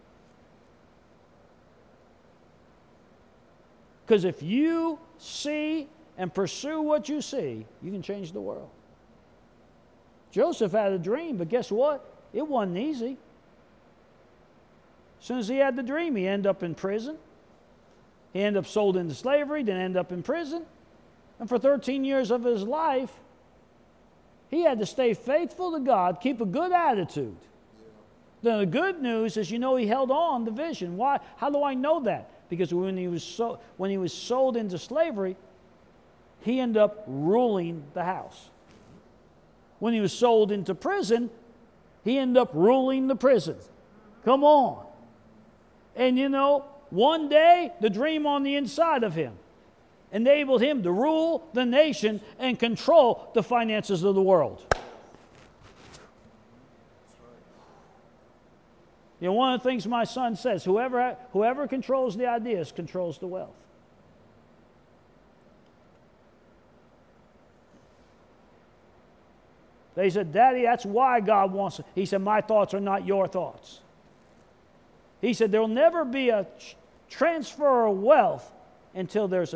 Because if you see and pursue what you see, you can change the world. Joseph had a dream, but guess what? It wasn't easy. As soon as he had the dream, he ended up in prison. He ended up sold into slavery, then ended up in prison. And for 13 years of his life, he had to stay faithful to God, keep a good attitude. Then the good news is, he held on to vision. Why? How do I know that? Because when he was sold into slavery, he ended up ruling the house. When he was sold into prison, he ended up ruling the prison. Come on. And one day, the dream on the inside of him enabled him to rule the nation and control the finances of the world. One of the things my son says, whoever controls the ideas controls the wealth. They said, Daddy, that's why God wants it. He said, my thoughts are not your thoughts. He said, there will never be a transfer of wealth until there's a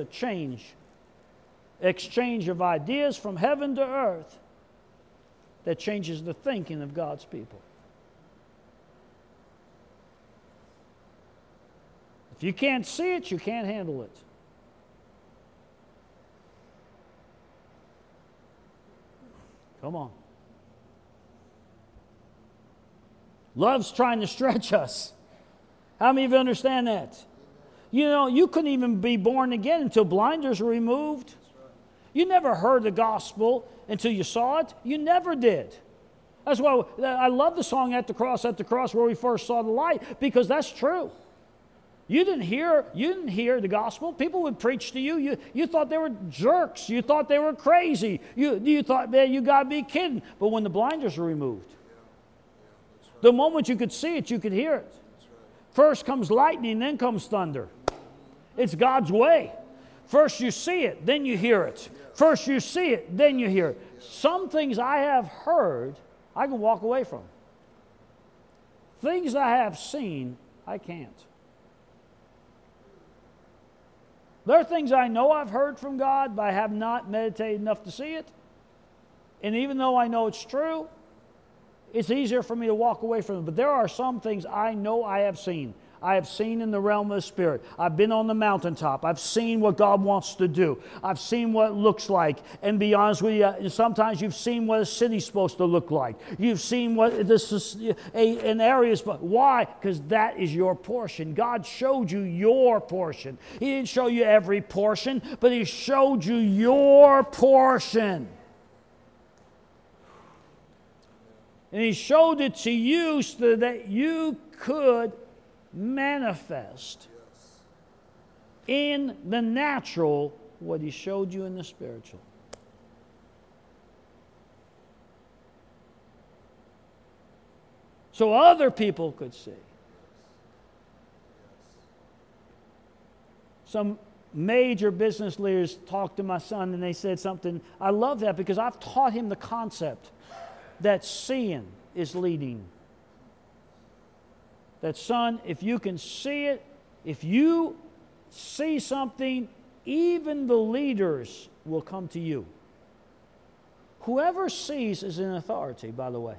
exchange of ideas from heaven to earth that changes the thinking of God's people. If you can't see it, you can't handle it. Come on. Love's trying to stretch us. How many of you understand that? You couldn't even be born again until blinders were removed. You never heard the gospel until you saw it. You never did. That's why I love the song At the Cross, where we first saw the light, because that's true. You didn't hear the gospel. People would preach to you. You thought they were jerks. You thought they were crazy. You thought, man, you got to be kidding. But when the blinders were removed, the moment you could see it, you could hear it. First comes lightning, then comes thunder. It's God's way. First you see it, then you hear it. First you see it, then you hear it. Some things I have heard, I can walk away from. Things I have seen, I can't. There are things I know I've heard from God, but I have not meditated enough to see it. And even though I know it's true, it's easier for me to walk away from it. But there are some things I know I have seen. I have seen in the realm of the Spirit. I've been on the mountaintop. I've seen what God wants to do. I've seen what it looks like. And be honest with you, sometimes you've seen what a city's supposed to look like. You've seen what an area is. Why? Because that is your portion. God showed you your portion. He didn't show you every portion, but He showed you your portion. And He showed it to you so that you could manifest Yes. in the natural what He showed you in the spiritual. So other people could see. Some major business leaders talked to my son and they said something. I love that because I've taught him the concept that seeing is leading. That, son, if you can see it, if you see something, even the leaders will come to you. Whoever sees is in authority, by the way.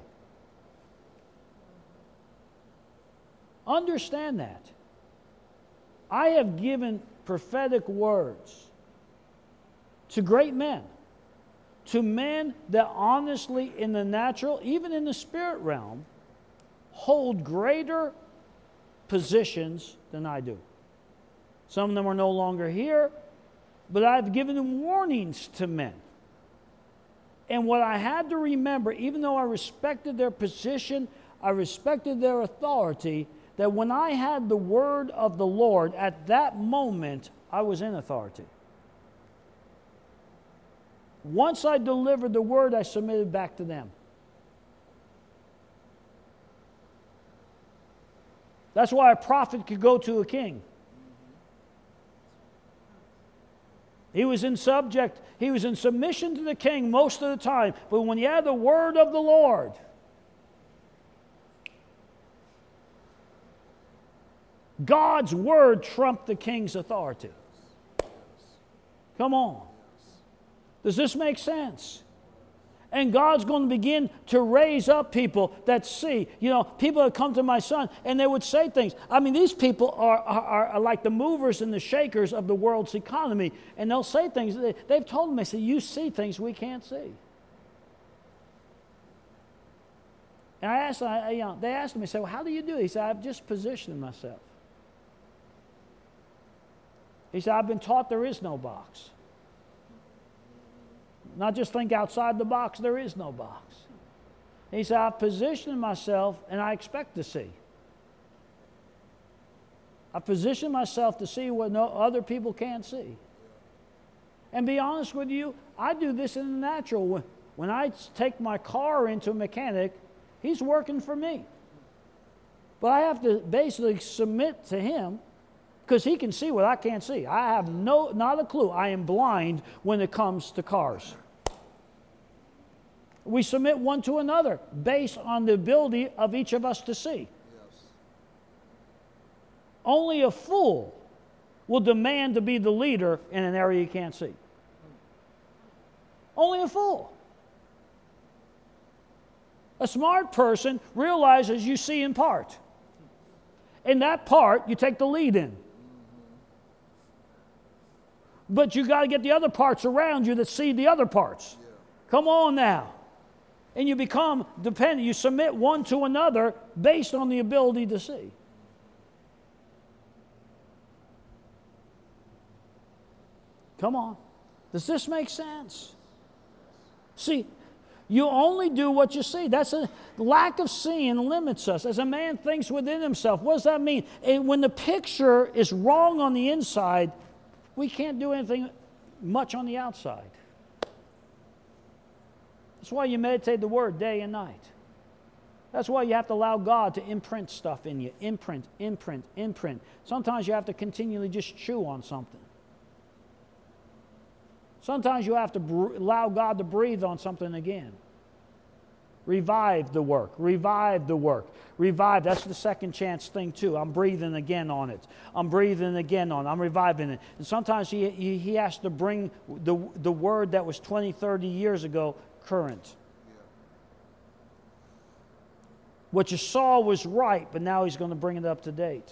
Understand that. I have given prophetic words to great men, to men that honestly in the natural, even in the spirit realm, hold greater positions than I do. Some of them are no longer here, but I've given them warnings to men. And what I had to remember, even though I respected their position, I respected their authority, that when I had the word of the Lord, at that moment, I was in authority. Once I delivered the word, I submitted back to them. That's why a prophet could go to a king. He was in submission to the king most of the time. But when you had the word of the Lord, God's word trumped the king's authority. Come on. Does this make sense? And God's going to begin to raise up people that see. You know, people that come to my son and they would say things. I mean, these people are like the movers and the shakers of the world's economy. And they'll say things. They've told me, they say, you see things we can't see. And they asked me, well, how do you do it? He said, I've just positioned myself. He said, I've been taught there is no box. Not just think outside the box, there is no box. He said, I've positioned myself and I expect to see. I've positioned myself to see what no other people can't see. And be honest with you, I do this in the natural. When I take my car into a mechanic, he's working for me. But I have to basically submit to him because he can see what I can't see. I have not a clue. I am blind when it comes to cars. We submit one to another based on the ability of each of us to see. Yes. Only a fool will demand to be the leader in an area he can't see. Only a fool. A smart person realizes you see in part. In that part, you take the lead in. But you got to get the other parts around you that see the other parts. Yeah. Come on now. And you become dependent. You submit one to another based on the ability to see. Come on. Does this make sense? See, you only do what you see. That's a lack of seeing limits us. As a man thinks within himself, what does that mean? And when the picture is wrong on the inside, we can't do anything much on the outside. That's why you meditate the Word day and night. That's why you have to allow God to imprint stuff in you. Imprint. Sometimes you have to continually just chew on something. Sometimes you have to allow God to breathe on something again. Revive the work. Revive. That's the second chance thing too. I'm breathing again on it. I'm reviving it. And sometimes he has to bring the word that was 20, 30 years ago current. Yeah. What you saw was right, but now he's going to bring it up to date.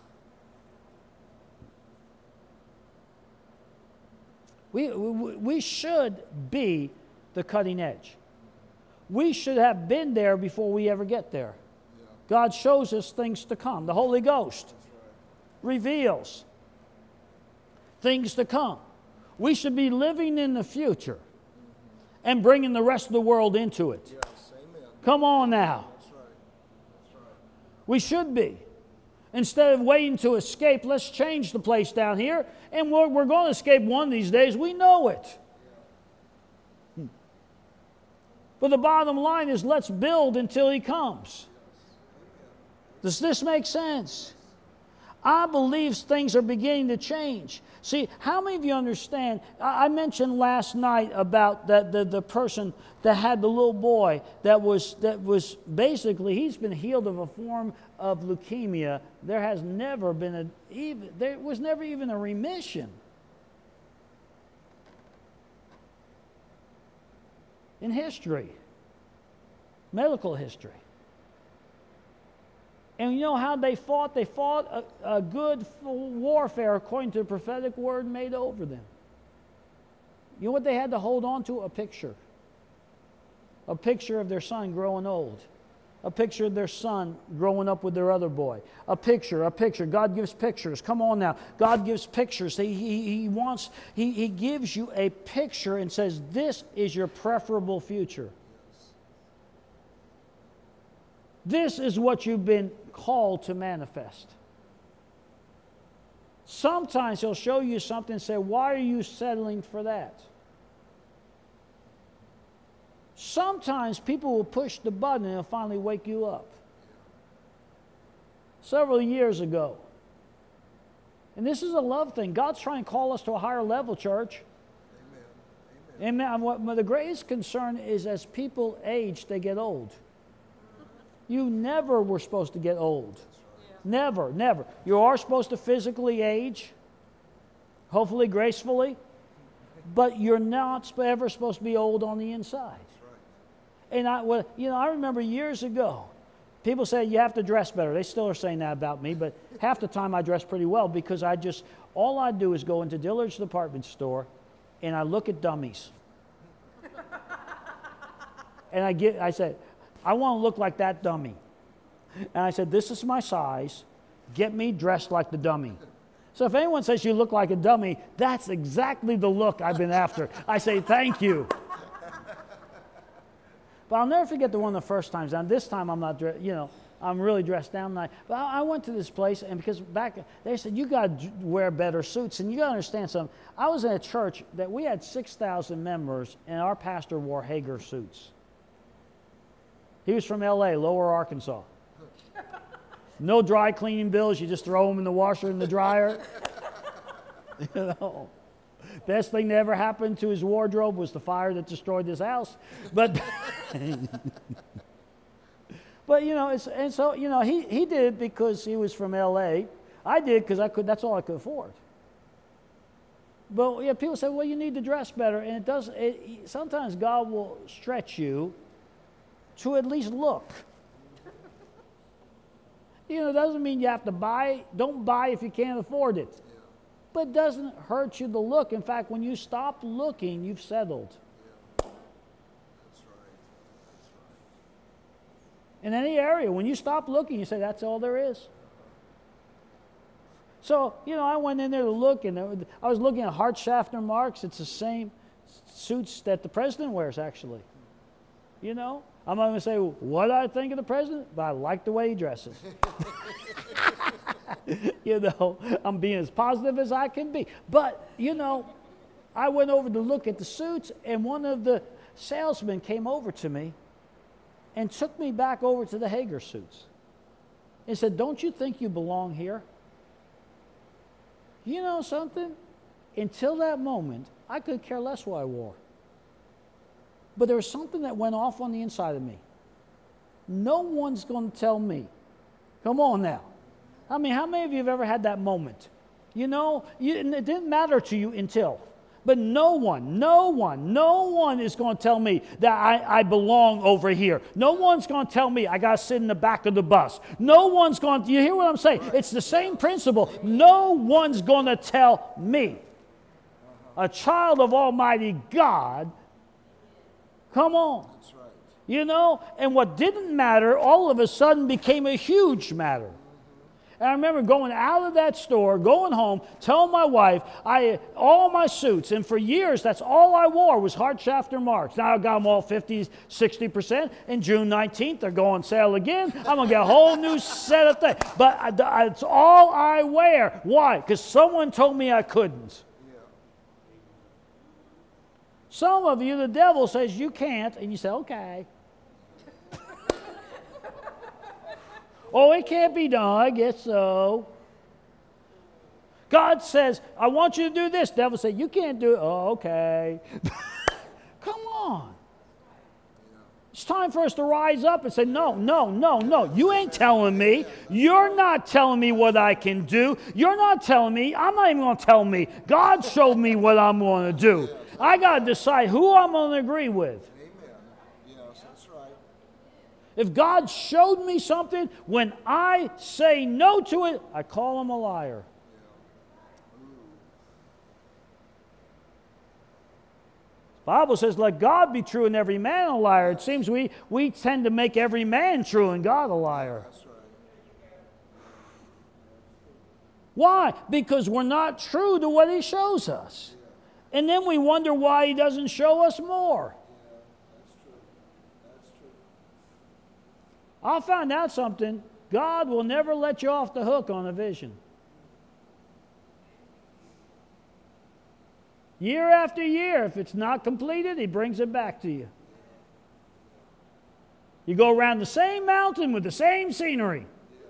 We should be the cutting edge. We should have been there before we ever get there. Yeah. God shows us things to come. The Holy Ghost That's right. reveals things to come. We should be living in the future and bringing the rest of the world into it. Yes. Amen. Come on now. That's right. That's right. We should be. Instead of waiting to escape, let's change the place down here. And we're going to escape one of these days. We know it. But the bottom line is, let's build until He comes. Does this make sense? I believe things are beginning to change. See, how many of you understand? I mentioned last night about the person that had the little boy that was basically, he's been healed of a form of leukemia. There has never been there was never even a remission in history, medical history. And you know how they fought? They fought a good warfare according to the prophetic word made over them. You know what they had to hold on to? A picture. A picture of their son growing old. A picture of their son growing up with their other boy. A picture. God gives pictures. Come on now. God gives pictures. He gives you a picture and says, this is your preferable future. This is what you've been called to manifest. Sometimes He'll show you something and say, why are you settling for that? Sometimes people will push the button and He'll finally wake you up. Several years ago, and this is a love thing. God's trying to call us to a higher level, church. Amen. Amen. What the greatest concern is, as people age, they get old. You never were supposed to get old. Yeah. Never, never. You are supposed to physically age, hopefully gracefully, but you're not ever supposed to be old on the inside. Right. And I remember years ago, people say you have to dress better. They still are saying that about me, but half the time I dress pretty well because all I do is go into Dillard's department store and I look at dummies. And I said, I want to look like that dummy. And I said, this is my size. Get me dressed like the dummy. So if anyone says you look like a dummy, that's exactly the look I've been after. I say, thank you. But I'll never forget one of the first times. Now, this time I'm not, I'm really dressed down. But I went to this place, and because back, they said, you got to wear better suits. And you got to understand something. I was in a church that we had 6,000 members, and our pastor wore Hager suits. He was from L.A., Lower Arkansas. No dry cleaning bills. You just throw them in the washer and the dryer. Best thing that ever happened to his wardrobe was the fire that destroyed his house. But, but he did it because he was from L.A. I did because that's all I could afford. But people say, well, you need to dress better. And sometimes God will stretch you to at least look. It doesn't mean you have to buy. Don't buy if you can't afford it. Yeah. But it doesn't hurt you to look. In fact, when you stop looking, you've settled. Yeah. That's right. In any area, when you stop looking, you say, that's all there is. So, I went in there to look, and I was looking at Hart Schaffner Marks. It's the same suits that the president wears, actually. I'm not going to say what I think of the president, but I like the way he dresses. I'm being as positive as I can be. But, I went over to look at the suits, and one of the salesmen came over to me and took me back over to the Hager suits and said, don't you think you belong here? You know something? Until that moment, I could care less what I wore. But there was something that went off on the inside of me. No one's going to tell me. Come on now. How many of you have ever had that moment? It didn't matter to you until. But no one is going to tell me that I belong over here. No one's going to tell me I got to sit in the back of the bus. No one's going to, you hear what I'm saying? It's the same principle. No one's going to tell me. A child of Almighty God. Come on. That's right. And what didn't matter all of a sudden became a huge matter. And I remember going out of that store, going home, telling my wife, all my suits, and for years, that's all I wore was Hartshafter marks. Now I got them all 50, 60%. And June 19th, they're going on sale again. I'm going to get a whole new set of things. But it's all I wear. Why? Because someone told me I couldn't. Some of you, the devil says you can't, and you say, okay. Oh, it can't be done. I guess so. God says, I want you to do this. Devil says, you can't do it. Oh, okay. Come on. It's time for us to rise up and say, no. You ain't telling me. You're not telling me what I can do. You're not telling me. I'm not even going to tell me. God showed me what I'm going to do. I got to decide who I'm going to agree with. If God showed me something, when I say no to it, I call him a liar. The Bible says, let God be true and every man a liar. It seems we tend to make every man true and God a liar. Why? Because we're not true to what he shows us. And then we wonder why he doesn't show us more. I found out something. God will never let you off the hook on a vision. Year after year, if it's not completed, he brings it back to you. You go around the same mountain with the same scenery.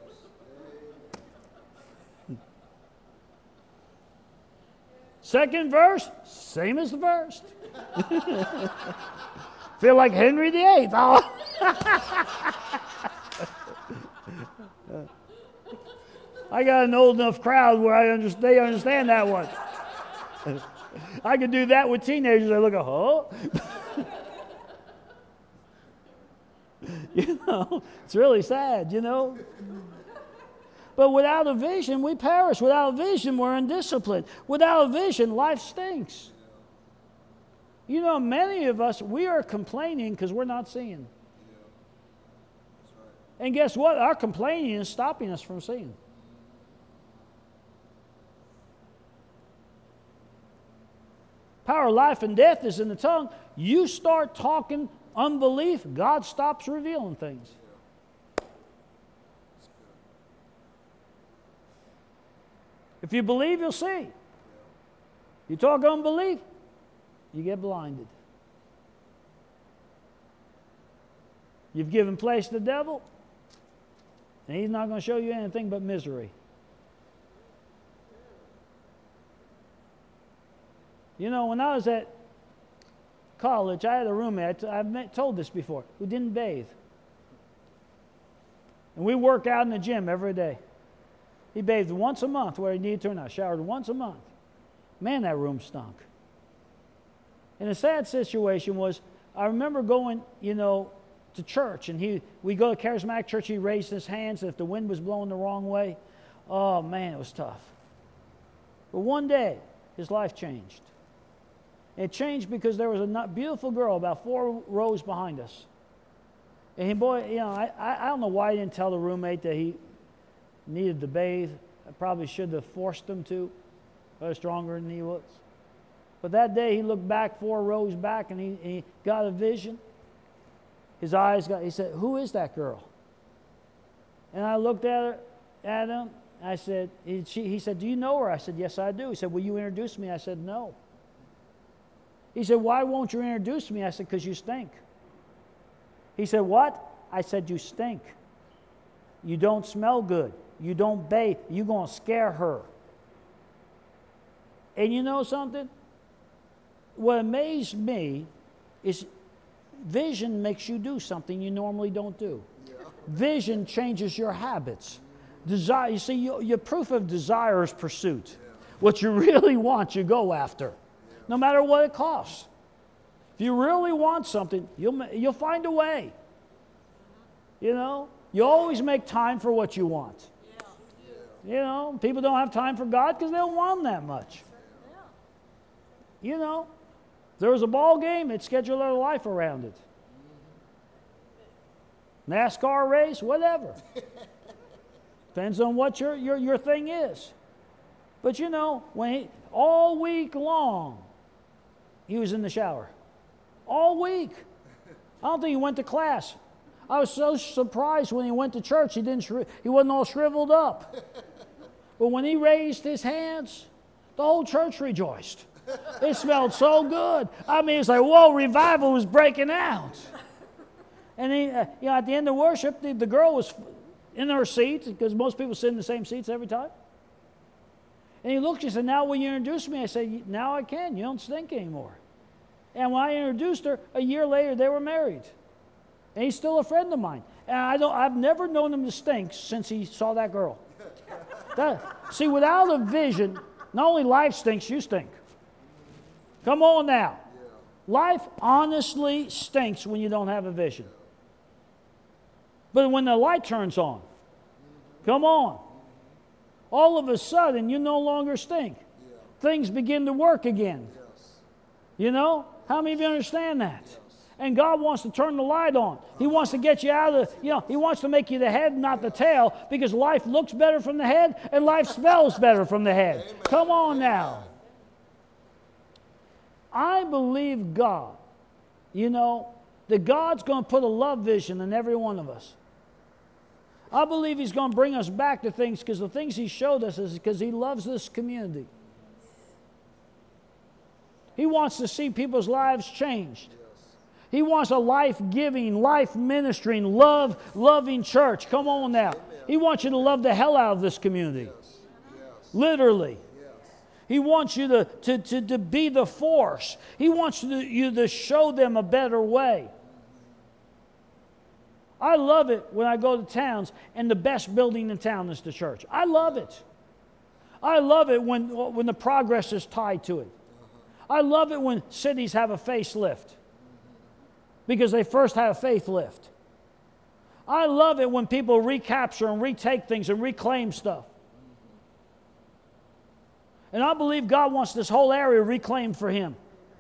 Second verse, same as the first. Feel like Henry VIII. Oh. I got an old enough crowd where they understand that one. I could do that with teenagers. They look at, oh. It's really sad, But without a vision, we perish. Without a vision, we're undisciplined. Without a vision, life stinks. Many of us, we are complaining because we're not seeing. And guess what? Our complaining is stopping us from seeing. Power of life and death is in the tongue. You start talking unbelief, God stops revealing things. If you believe, you'll see. You talk unbelief, you get blinded. You've given place to the devil, and he's not going to show you anything but misery. When I was at college, I had a roommate, I've told this before, who didn't bathe. And we work out in the gym every day. He bathed once a month where he needed to, and I showered once a month. Man, that room stunk. And the sad situation was, I remember going, to church, and we go to Charismatic Church, he raised his hands, and if the wind was blowing the wrong way, oh man, it was tough. But one day, his life changed. It changed because there was a beautiful girl about 4 rows behind us. And I don't know why he didn't tell the roommate that he needed to bathe. I probably should have forced him to. I was stronger than he was. But that day he looked back 4 rows back, and he got a vision. His eyes he said, who is that girl? And I looked at him. I said, he said, do you know her? I said, yes, I do. He said, will you introduce me? I said, no. He said, why won't you introduce me? I said, because you stink. He said, what? I said, you stink. You don't smell good. You don't bathe. You're going to scare her. And you know something? What amazed me is vision makes you do something you normally don't do. Yeah. Vision changes your habits. Desire. You see, your proof of desire is pursuit. Yeah. What you really want, you go after. Yeah. No matter what it costs. If you really want something, you'll find a way. You always make time for what you want. Yeah. People don't have time for God because they don't want Him that much. Yeah. If there was a ball game, they'd schedule their life around it. NASCAR race, whatever. If Depends on what your thing is. But you know, all week long, he was in the shower. All week. I don't think he went to class. I was so surprised when he went to church. He wasn't all shriveled up. But when he raised his hands, the whole church rejoiced. It smelled so good. I mean, it's like, whoa, revival was breaking out. And he, at the end of worship, the girl was in her seat, because most people sit in the same seats every time. And he looked and said, now will you introduce me? I said, now I can. You don't stink anymore. And when I introduced her, a year later, they were married. And he's still a friend of mine. And I've never known him to stink since he saw that girl. See, without a vision, not only life stinks, you stink. Come on now. Life honestly stinks when you don't have a vision. But when the light turns on, come on. All of a sudden, you no longer stink. Things begin to work again. You know? How many of you understand that? And God wants to turn the light on. He wants to get you out of He wants to make you the head, not the tail, because life looks better from the head and life smells better from the head. Amen. Come on now. I believe God, that God's going to put a love vision in every one of us. I believe He's going to bring us back to things, because the things He showed us is because He loves this community. He wants to see people's lives changed. He wants a life-giving, life-ministering, loving church. Come on now. He wants you to love the hell out of this community. Literally. He wants you to be the force. He wants you to show them a better way. I love it when I go to towns and the best building in town is the church. I love it. I love it when the progress is tied to it. I love it when cities have a facelift, because they first had a faith lift. I love it when people recapture and retake things and reclaim stuff. And I believe God wants this whole area reclaimed for Him.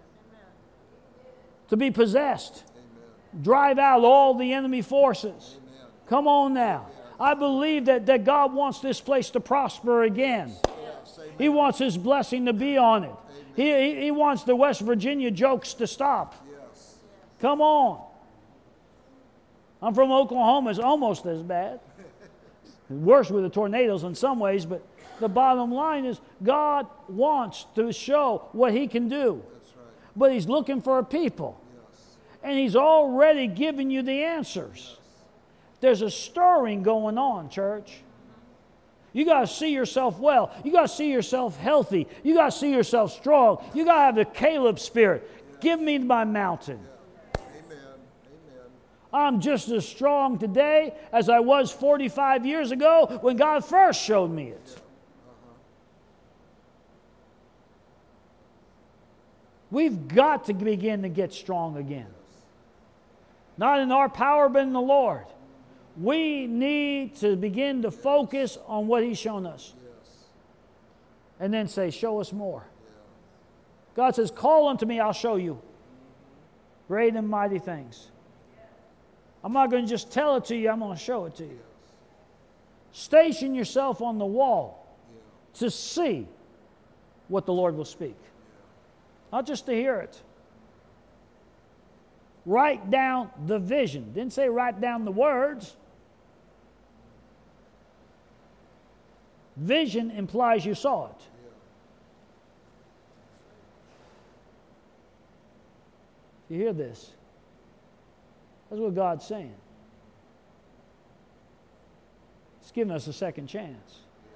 To be possessed. Drive out all the enemy forces. Come on now. I believe that God wants this place to prosper again. He wants His blessing to be on it. He wants the West Virginia jokes to stop. Come on. I'm from Oklahoma. It's almost as bad. Worse with the tornadoes in some ways, but the bottom line is God wants to show what He can do. That's right. But He's looking for a people. Yes. And He's already given you the answers. Yes. There's a stirring going on, church. You got to see yourself well. You got to see yourself healthy. You got to see yourself strong. You got to have the Caleb spirit. Yes. Give me my mountain. Yeah. Amen. I'm just as strong today as I was 45 years ago when God first showed me it. We've got to begin to get strong again. Not in our power, but in the Lord. We need to begin to focus on what He's shown us. And then say, show us more. God says, call unto me, I'll show you great and mighty things. I'm not going to just tell it to you, I'm going to show it to you. Station yourself on the wall to see what the Lord will speak. Not just to hear it. Write down the vision. Didn't say write down the words. Vision implies you saw it. You hear this? That's what God's saying. He's giving us a second chance.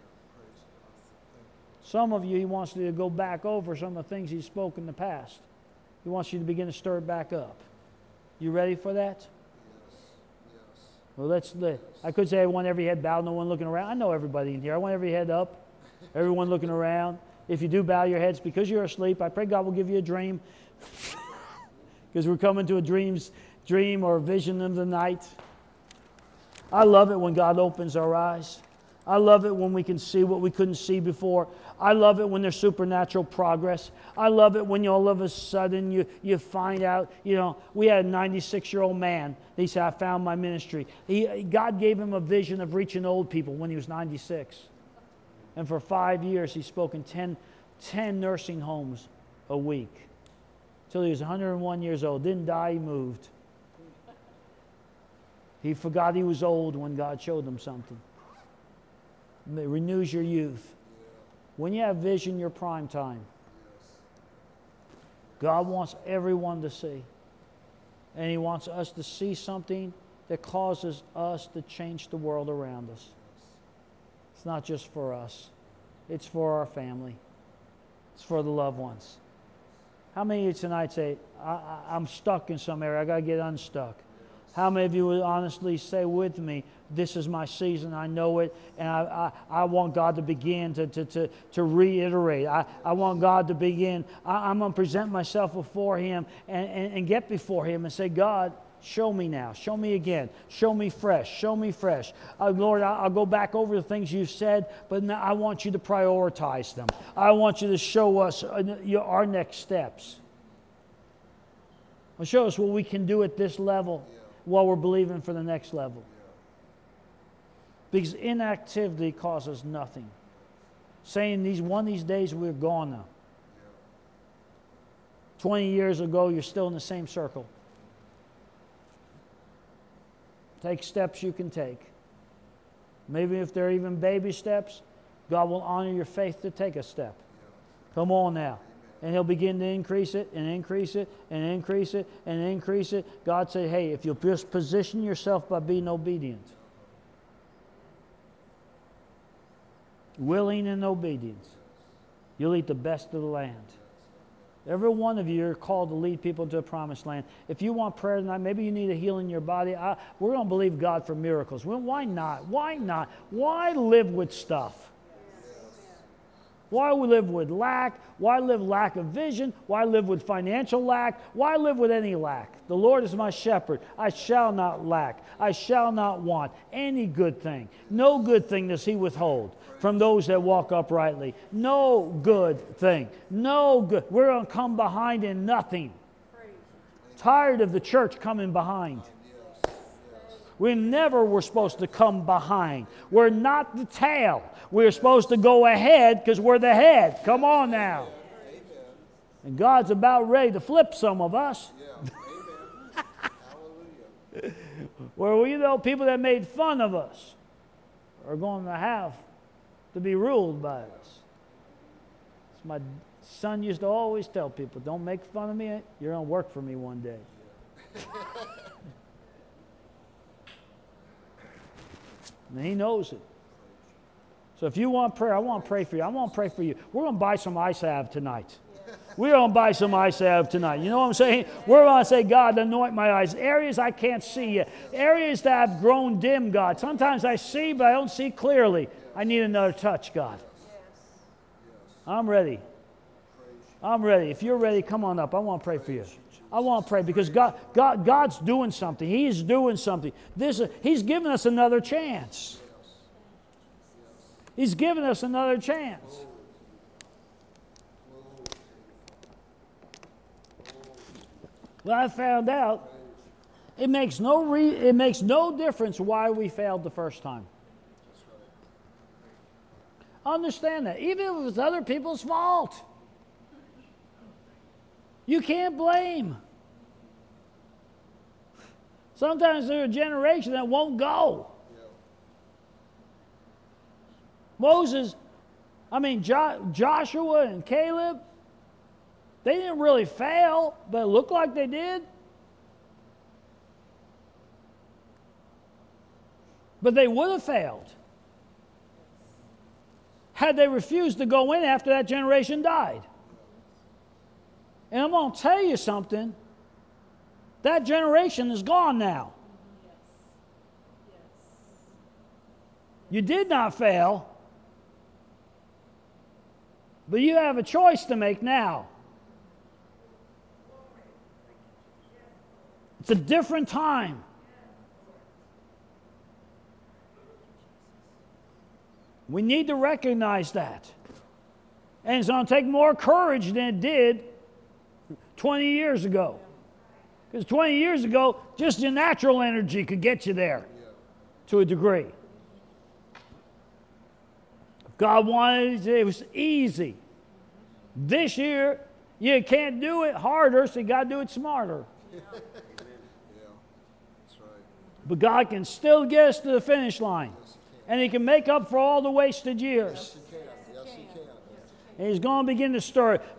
Some of you, He wants you to go back over some of the things He's spoken in the past. He wants you to begin to stir it back up. You ready for that? Well, I could say I want every head bowed, no one looking around. I know everybody in here. I want every head up, everyone looking around. If you do bow your heads because you're asleep, I pray God will give you a dream. Because we're coming to a dream or vision of the night. I love it when God opens our eyes. I love it when we can see what we couldn't see before. I love it when there's supernatural progress. I love it when all of a sudden you find out, we had a 96-year-old man. He said, I found my ministry. God gave him a vision of reaching old people when he was 96. And for 5 years, he spoke in 10 nursing homes a week. Till he was 101 years old. Didn't die, he moved. He forgot he was old when God showed him something. It renews your youth. When you have vision, your prime time. God wants everyone to see. And He wants us to see something that causes us to change the world around us. It's not just for us. It's for our family. It's for the loved ones. How many of you tonight say, I'm stuck in some area, I got to get unstuck? How many of you would honestly say with me, this is my season, I know it, and I want God to begin to reiterate. I want God to begin, I'm going to present myself before Him and get before Him and say, God, show me now. Show me again. Show me fresh. Show me fresh. Lord, I'll go back over the things you've said, but now I want you to prioritize them. I want you to show us our next steps. Show us what we can do at this level while we're believing for the next level. Because inactivity causes nothing. Saying one of these days we're gone now. 20 years ago, you're still in the same circle. Take steps you can take. Maybe if they're even baby steps, God will honor your faith to take a step. Come on now. And He'll begin to increase it and increase it and increase it and increase it. God said, hey, if you'll just position yourself by being obedient. Willing and obedience. You'll eat the best of the land. Every one of you are called to lead people to the promised land. If you want prayer tonight, maybe you need a healing in your body. We're going to believe God for miracles. Well, why not? Why not? Why live with stuff? Why live with lack? Why live lack of vision? Why live with financial lack? Why live with any lack? The Lord is my shepherd. I shall not lack. I shall not want any good thing. No good thing does He withhold from those that walk uprightly. No good thing. No good. We're going to come behind in nothing. Tired of the church coming behind. We never were supposed to come behind. We're not the tail. We're supposed to go ahead because we're the head. Come on now. And God's about ready to flip some of us. Where people that made fun of us are going to have to be ruled by us. My son used to always tell people, don't make fun of me. You're going to work for me one day. And he knows it. So if you want prayer, I want to pray for you. I want to pray for you. We're going to buy some eye salve tonight. We're going to buy some eye salve tonight. You know what I'm saying? We're going to say, God, anoint my eyes. Areas I can't see yet. Areas that have grown dim, God. Sometimes I see, but I don't see clearly. I need another touch, God. I'm ready. I'm ready. If you're ready, come on up. I want to pray for you. I want to pray because God's doing something. He's doing something. He's given us another chance. He's given us another chance. Well, I found out it makes no difference why we failed the first time. Understand that. Even if it was other people's fault. You can't blame. Sometimes there's a generation that won't go. Joshua and Caleb, they didn't really fail, but it looked like they did. But they would have failed had they refused to go in after that generation died. And I'm going to tell you something. That generation is gone now. You did not fail, but you have a choice to make now. It's a different time. We need to recognize that. And it's going to take more courage than it did 20 years ago. Because 20 years ago, just your natural energy could get you there to a degree. God wanted it was easy. This year, you can't do it harder, so you got to do it smarter. Yeah, that's right. But God can still get us to the finish line. And He can make up for all the wasted years. Yes, He can. Yes, He can. And He's going to begin to stir it.